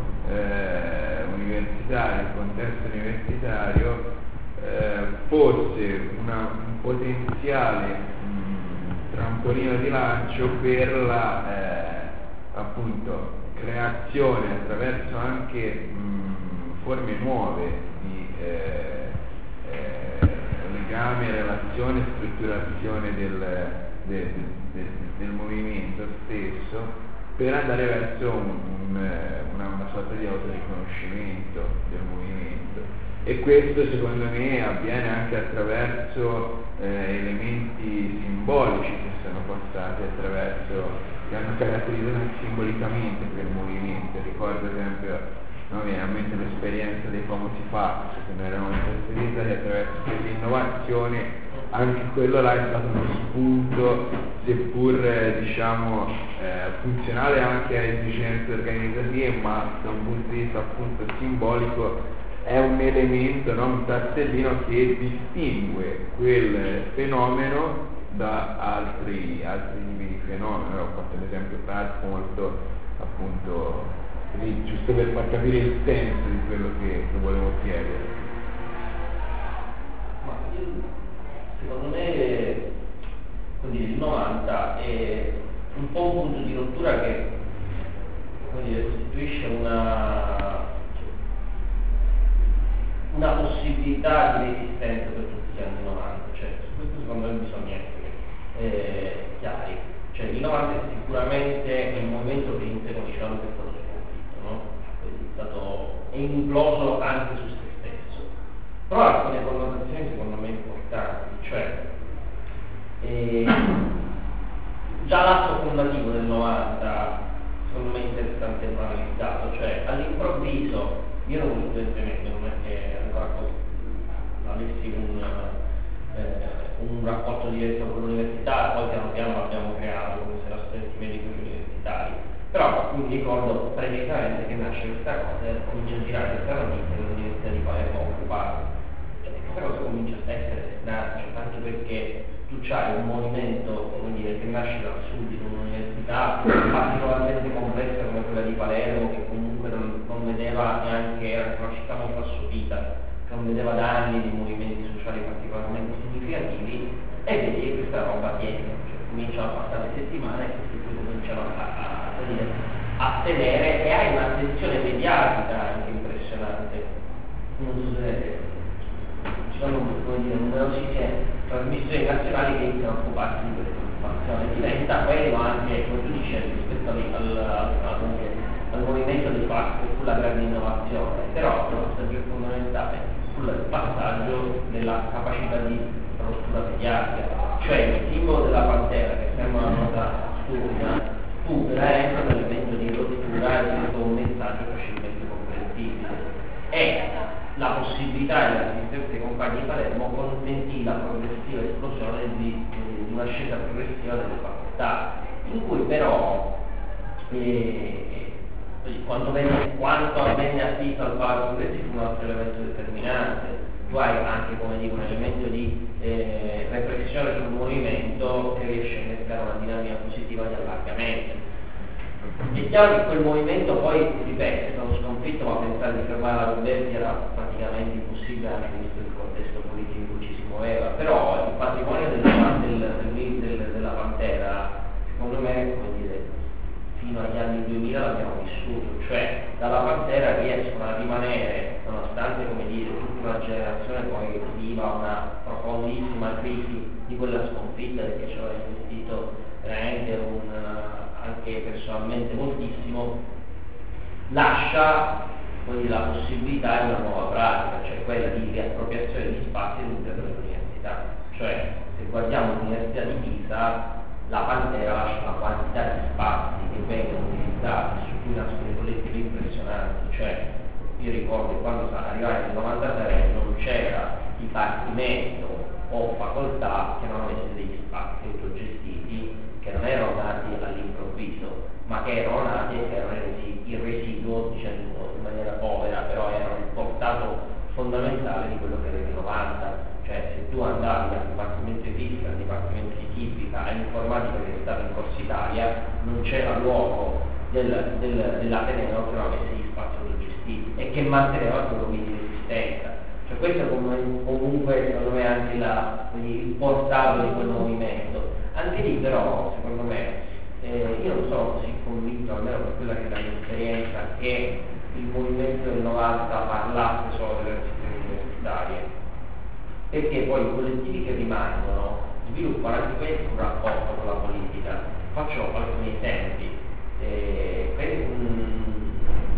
eh, universitario, il contesto universitario, Eh, fosse una, un potenziale mh, trampolino di lancio per la eh, appunto creazione attraverso anche mh, forme nuove di eh, eh, legame, relazione e strutturazione del, del, del, del movimento stesso, per andare verso un, un, una, una sorta di autoriconoscimento del movimento. E questo secondo me avviene anche attraverso eh, elementi simbolici che sono passati attraverso, che hanno caratterizzato simbolicamente quel movimento. Ricordo ad esempio, no, viene a mente l'esperienza dei famosi fax che noi eravamo trasferiti attraverso quell'innovazione, anche quello là è stato uno spunto, seppur eh, diciamo eh, funzionale anche a esigenze organizzative, ma da un punto di vista appunto simbolico è un elemento, no? Un tassellino che distingue quel fenomeno da altri, altri tipi di fenomeni. Ho fatto l'esempio pratico molto appunto lì, giusto per far capire il senso di quello che, che volevo chiedere. Ma io, secondo me quindi il novanta è un po' un punto di rottura che dire, costituisce una una possibilità di resistenza per tutti gli anni novanta, cioè su questo secondo me bisogna essere eh, chiari. Cioè il novanta è sicuramente il movimento che in sé diciamo che è stato sconfitto, no? È stato è in esploso anche su se stesso. Però ha alcune connotazioni secondo me importanti, cioè eh, già l'atto fondativo del novanta secondo me è interessante e analizzato, cioè all'improvviso io non mi studentemente, non è che ancora avessi un, eh, un rapporto diretto con l'università, poi piano piano l'abbiamo creato come se era studenti medici universitari, però mi ricordo precisamente che nasce questa cosa e comincia a girare questa notizia che l'università di Palermo occupa, cioè, questa cosa comincia a essere strana, cioè, anche perché tu c'hai un movimento, come dire, che nasce dal sud in un'università particolarmente complessa come quella di Palermo, che comunque non, non vedeva neanche, era una città molto assopita, che non vedeva da anni dei movimenti sociali particolarmente significativi, e vedi che questa roba tiene, cioè cominciano a passare settimane e questi qui cominciano a, a, a, dire, a tenere, e hai un'attenzione mediatica anche impressionante. Non so se ci sono, come dire, numerosissime trasmissioni nazionali che iniziano a occuparsi di questa informazione, diventa quello anche, come tu dicevi, rispetto al, al, al, al movimento dei fatti, fu la grande innovazione, però il passaggio fondamentale fu il passaggio della capacità di rottura mediatica, cioè il simbolo della pantera, che sembra una nota stupida, fu veramente un elemento di rottura e di un messaggio facilmente comprensibile, e la possibilità e l'esistenza dei compagni di Palermo consentì la progressiva esplosione di, di una scelta progressiva delle facoltà, in cui però eh, quanto, venne, quanto avvenne affitto al Palazzo Congressi fu un altro elemento determinante. Tu hai anche, come dico, un elemento di eh, repressione sul movimento che riesce a innescare una dinamica positiva di allargamento. È chiaro che quel movimento poi, ripeto, è stato sconfitto, ma pensare di fermare la Roberti era praticamente impossibile anche visto il contesto politico in cui ci si muoveva, però il patrimonio del, del, del, del, della Pantera, secondo me, come dire, fino agli anni duemila l'abbiamo vissuto, cioè dalla Pantera riescono a rimanere, nonostante, come dire, tutta una generazione poi viva una profondissima crisi di quella sconfitta, perché ci aveva investito veramente un, anche personalmente moltissimo, lascia quindi la possibilità di una nuova pratica, cioè quella di riappropriazione di spazi all'interno dell'università. Cioè, se guardiamo l'università di Pisa, la Pantera lascia una quantità di spazi che vengono utilizzati, su cui nascono dei collettivi impressionanti. Cioè, io ricordo che quando arrivai nel novantatré non c'era dipartimento o facoltà che non avesse degli spazi autogestiti, che non erano nati all'improvviso, ma che erano nati e che erano il residuo, diciamo in maniera povera, però erano il portato fondamentale di quello che era il novanta. Cioè, se tu andavi al dipartimento di fisica, al dipartimento di chimica, all'informatica che stava in Corsa Italia, non c'era luogo del, del, dell'Ateneo che non avesse gli spazi autogestiti e che manteneva quello di resistenza. Cioè, questo comunque secondo me è anche la, quindi, il portato di quel movimento. Anche lì però, secondo me, eh, io non sono così convinto, almeno per quella che è la mia esperienza, che il movimento del novanta parlasse solo delle istituzioni universitarie, perché poi i collettivi che rimangono sviluppano anche questi un rapporto con la politica. Faccio alcuni esempi. Eh, per, um,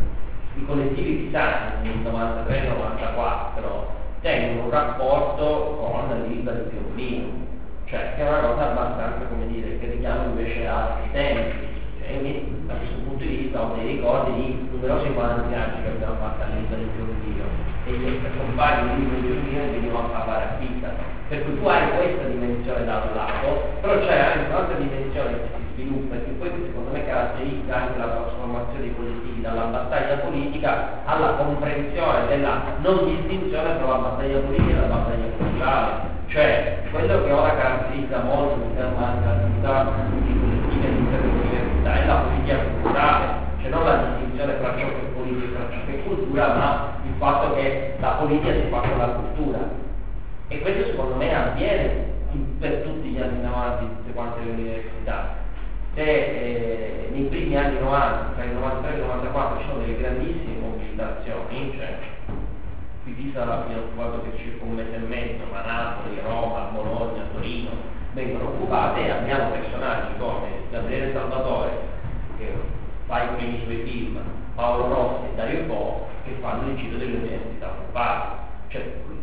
i collettivi pisani nel novantatré novantaquattro tengono un rapporto con l'Ilva del Piombino, cioè che è una cosa abbastanza, come dire, che richiama invece altri tempi. Cioè, io, da questo punto di vista ho dei ricordi di numerosi volantinaggio che abbiamo fatto all'Ilva del Piombino, e i miei compagni dell'Ilva del Piombino venivano a parlare a Pisa, per cui tu hai questa dimensione da un lato, però c'è anche un'altra dimensione che si sviluppa e che poi secondo me caratterizza anche la trasformazione dei collettivi dalla battaglia politica alla comprensione della non distinzione tra la battaglia politica e la battaglia culturale. Cioè, quello che ora caratterizza molto all'interno anche l'attività di politica all'interno dell'università è la politica culturale, cioè non la distinzione tra ciò che è politica e tra ciò che è cultura, ma il fatto che la politica si fa con la cultura. E questo secondo me avviene in, per tutti gli anni avanti, tutte quante le università. Se eh, nei primi anni novanta, tra il novantatré e il novantaquattro, ci sono delle grandissime mobilitazioni, cioè qui Pisa abbiamo occupato per circa un mese e mezzo, ma Napoli, Roma, Bologna, Torino vengono occupate, e abbiamo personaggi come Gabriele Salvatore, che fa i primi suoi film, Paolo Rossi e Dario Fo, che fanno il giro delle università occupate. Cioè,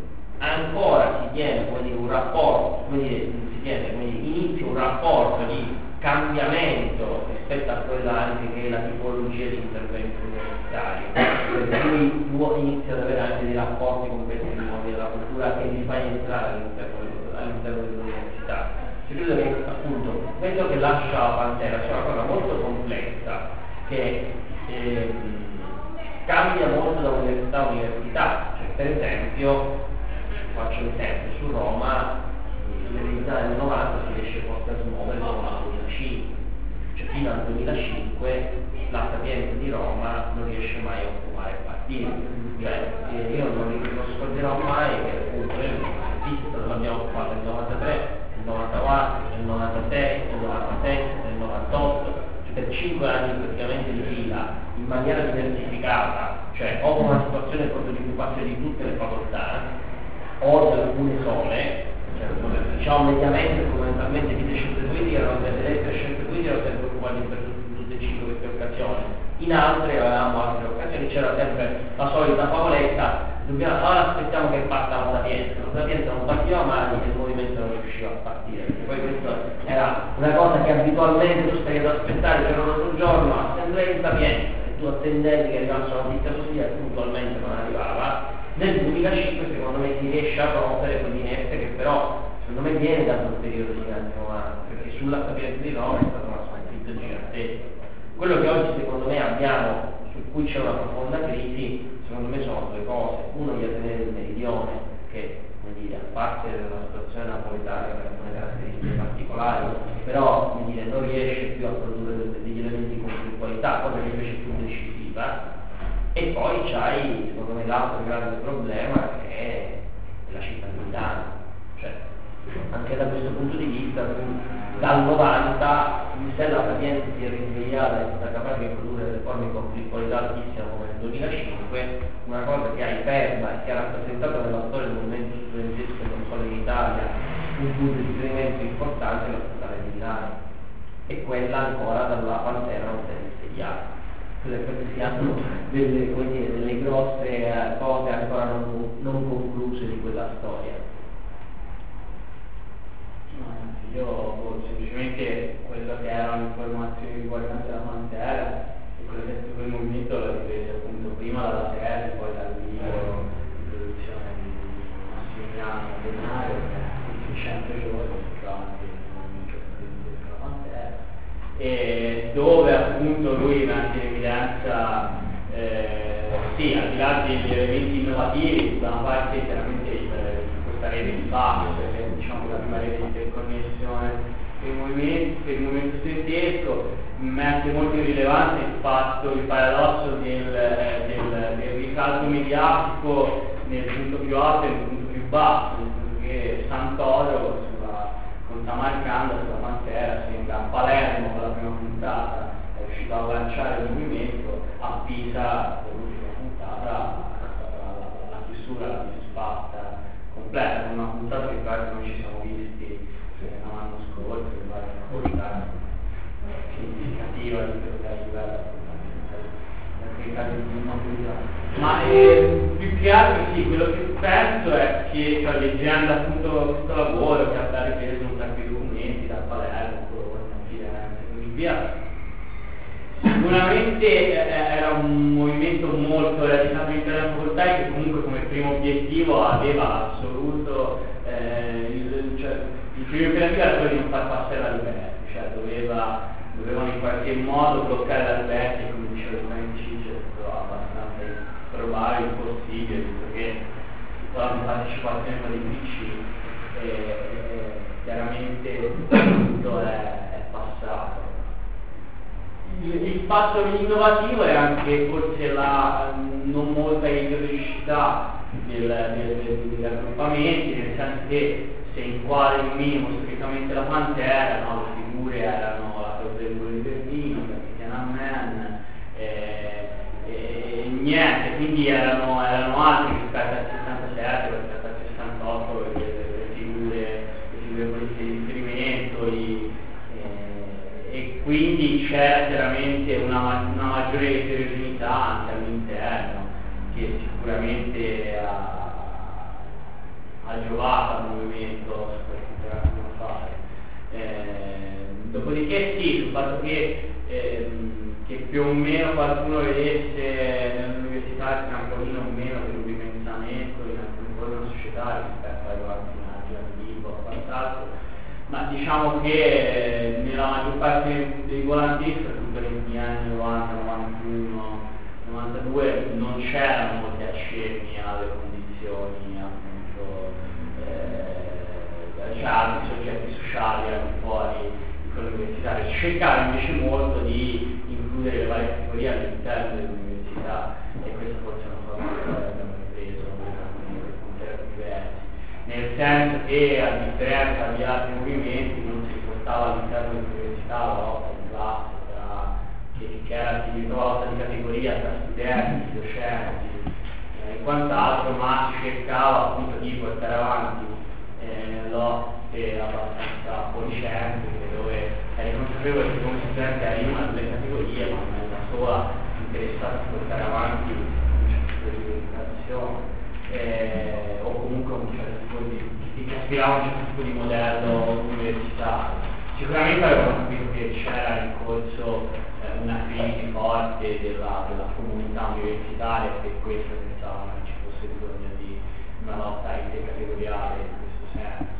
ancora si tiene, come dire, un rapporto, come dire, si tiene, come dire, inizia un rapporto di cambiamento rispetto a quella anche che è la tipologia di intervento universitario, per cui inizia ad avere anche dei rapporti con questi modi della cultura che li fa entrare all'interno, all'interno dell'università. Io credo che appunto quello che lascia la Pantera sia una cosa molto complessa, che eh, cambia molto da università a università. Cioè, per esempio, faccio un esempio, su Roma nell'età del novanta si riesce forse a smuovere fino al duemilacinque, cioè fino al duemilacinque la Sapienza di Roma non riesce mai a occupare il partito, cioè eh, io non, non scorderò mai che appunto nel partito l'abbiamo occupato nel novantatré, nel novantaquattro, nel novantasei, nel novantasette, nel novantotto, cioè per cinque anni praticamente di fila, in maniera diversificata, cioè o con una situazione proprio di occupazione di tutte le facoltà o di alcune sole. Diciamo mediamente, fondamentalmente, vite scelte politiche erano delle lettere scelte politiche erano sempre uguali per tutte e cinque queste occasioni. In altre avevamo altre occasioni, c'era sempre la solita favoletta, dobbiamo, allora aspettiamo che parta la Sapienza. La Sapienza non partiva mai e il movimento non riusciva a partire, perché poi questo era una cosa che abitualmente tu stai ad aspettare, c'era un altro giorno, assemblea in Sapienza, e tu attendevi che arrivasse la notizia così e puntualmente non arrivava. Nel duemilacinque secondo me si riesce a rompere quell'inette che però secondo me viene da quel periodo degli anni novanta, perché sulla Sapienza di Roma è stata una sconfitta gigantesca. Quello che oggi secondo me abbiamo, su cui c'è una profonda crisi, secondo me sono due cose. Uno, gli atenei del meridione, che come dire, a parte la situazione napoletana che ha alcune caratteristiche particolari, però come dire, non riesce più a produrre degli elementi con più qualità, cosa che invece è più decisiva. E poi c'hai, secondo me, l'altro grande problema che è la città di Milano. Cioè, anche da questo punto di vista, dal novanta, se la Sapienza si è risvegliata e è stata capace di produrre delle forme con qualità altissima come nel duemilacinque, una cosa che hai ferma e che ha rappresentato nella storia del movimento studentesco non solo in Italia un punto di riferimento importante è la statale di Milano, e quella ancora dalla Pantera non si è risvegliata. Queste siano delle, come dire, delle grosse cose ancora non, non concluse di quella storia. Io boh, semplicemente quello che erano informazioni riguardanti la Pantera e quello che è stato il movimento l'ho ripreso appunto prima dalla serie, poi dal libro di produzione di Massimiliano Denaro, che è cento giorni, si trova anche nel movimento studentesco della Pantera, e dove appunto lui mette in evidenza eh, sì, al di là degli elementi innovativi, da una parte chiaramente il, questa rete di base, perché diciamo la prima rete di interconnessione per il movimento, per il movimento studentesco, mette molto in rilevanza il fatto, il paradosso del, del, del risalto mediatico nel punto più alto e nel punto più basso, nel senso che Santoro sulla, con Samarcanda sulla Pantera sembra a Palermo con la prima puntata è riuscito a lanciare il movimento, a Pisa l'ultima puntata la, la chiusura l'ha disfatta completa, con una puntata che tra l'altro non ci siamo visti l'anno scorso, che va una qualità significativa di quello che arriva ma eh, più che altro sì, quello che penso è che cioè, leggendo appunto questo lavoro che ha ripreso un sacco di documenti da Palermo, Firenze e così via, sicuramente eh, era un movimento molto realizzato all'interno della facoltà e che comunque come primo obiettivo aveva assoluto eh, il, cioè, il primo obiettivo era quello di non far passare la Liberty, cioè doveva, dovevano in qualche modo bloccare la Liberty, come diceva il Ciccio, abbastanza probabile, impossibile, visto che la partecipazione con i P C eh, eh, chiaramente tutto è, è passato. Il, il fatto innovativo è anche forse la non molta ideologicità del, del, del, degli raggruppamenti, nel senso che se inquadri un minimo storicamente la Pantera, no, le figure erano la cosa del Muro di Berlino, la Tiananmen, eh, e niente, quindi erano, erano altri rispetto al sessantasette, rispetto al sessantotto, le, le figure, le figure politiche di riferimento, i, eh, e quindi c'era chiaramente una, una maggiore eterogeneità università anche all'interno, che sicuramente ha, ha giovato al movimento su questo che dobbiamo fare. Eh, dopodiché sì, sul fatto che, ehm, che più o meno qualcuno vedesse nell'università sia un pochino o meno per un ripensamento in alcune cose della società rispetto ai ragazzi al vivo o quant'altro, ma diciamo che nella maggior parte dei volantisti, soprattutto negli anni novanta, novantuno, novantadue, non c'erano molti accenni alle condizioni appunto eh, cioè altri soggetti sociali al di fuori di quello universitario. Si cercava invece molto di includere le varie categorie all'interno dell'università, e questa forse è una cosa che abbiamo preso per punti diversi, nel senso che a differenza di altri movimenti non si portava all'interno dell'università la lotta di classe tra, che, che era una lotta di categoria tra studenti, docenti eh, e quant'altro, ma si cercava appunto di portare avanti eh, lotte abbastanza policentriche, dove eri consapevole che come studente eri una delle categorie, ma non era sola interessata a portare avanti un certo tipo di educazione eh, o comunque un certo tipo di, che aspirava a un certo tipo di modello universitario. Sicuramente avevano capito che c'era in corso eh, una crisi forte della, della comunità universitaria, e per questo pensavano che ci fosse bisogno di una lotta intercategoriale in questo senso.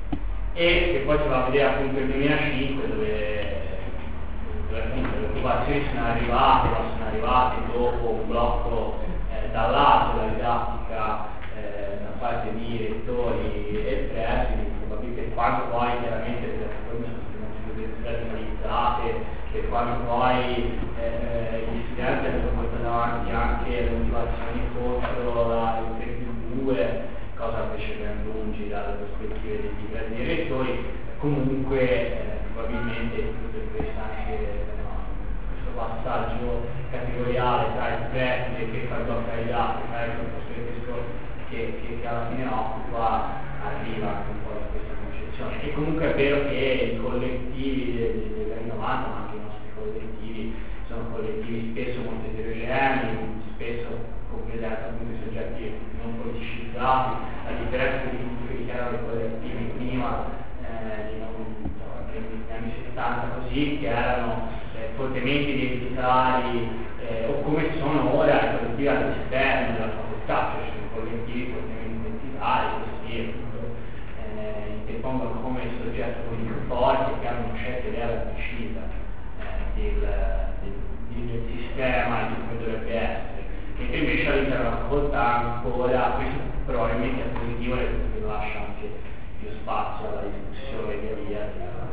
E che poi si va a vedere appunto il duemilacinque, dove, dove appunto le occupazioni sono arrivate, ma sono arrivate dopo un blocco eh, da lato della didattica eh, da parte di rettori e presidi, probabilmente per quanto poi chiaramente le piattaforme sono state radicalizzate, per quanto poi eh, gli studenti hanno portato avanti anche le motivazioni contro la tre più due, cosa invece ben lungi dalle prospettive dei diversi rettori. Comunque eh, probabilmente tutto questo anche no, questo passaggio categoriale tra il preside che fa blocca i dati, tra il professore che, che, che alla fine occupa, arriva anche un po' da questa concezione. E comunque è vero che i collettivi degli anni novanta, ma anche i nostri collettivi, sono collettivi spesso molto eterogenei, spesso con presenza appunto di soggetti non politicizzati, a differenza di quelli che erano i collettivi prima eh, di non, negli anni settanta così, che erano eh, fortemente identitari eh, o come sono ora i collettivi all'esterno della facoltà, cioè sono collettivi fortemente identitari, così appunto eh, interpongono come soggetto politico forte, che hanno una certa idea precisa eh, del, del, del sistema e di come dovrebbe essere. Mentre invece all'interno della facoltà ancora questo probabilmente è positivo, perché lascia anche più spazio alla discussione e via via.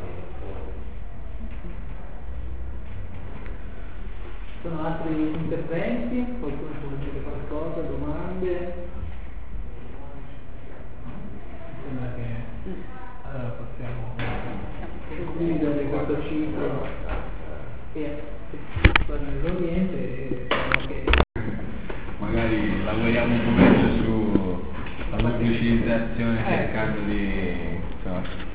Ci sono altri interventi? Qualcuno vuole dire qualcosa? Domande? Mi sembra che allora possiamo concludere questo ciclo e nell'Oriente e okay. Magari lavoriamo un po' meglio sulla pubblicizzazione, cercando di insomma,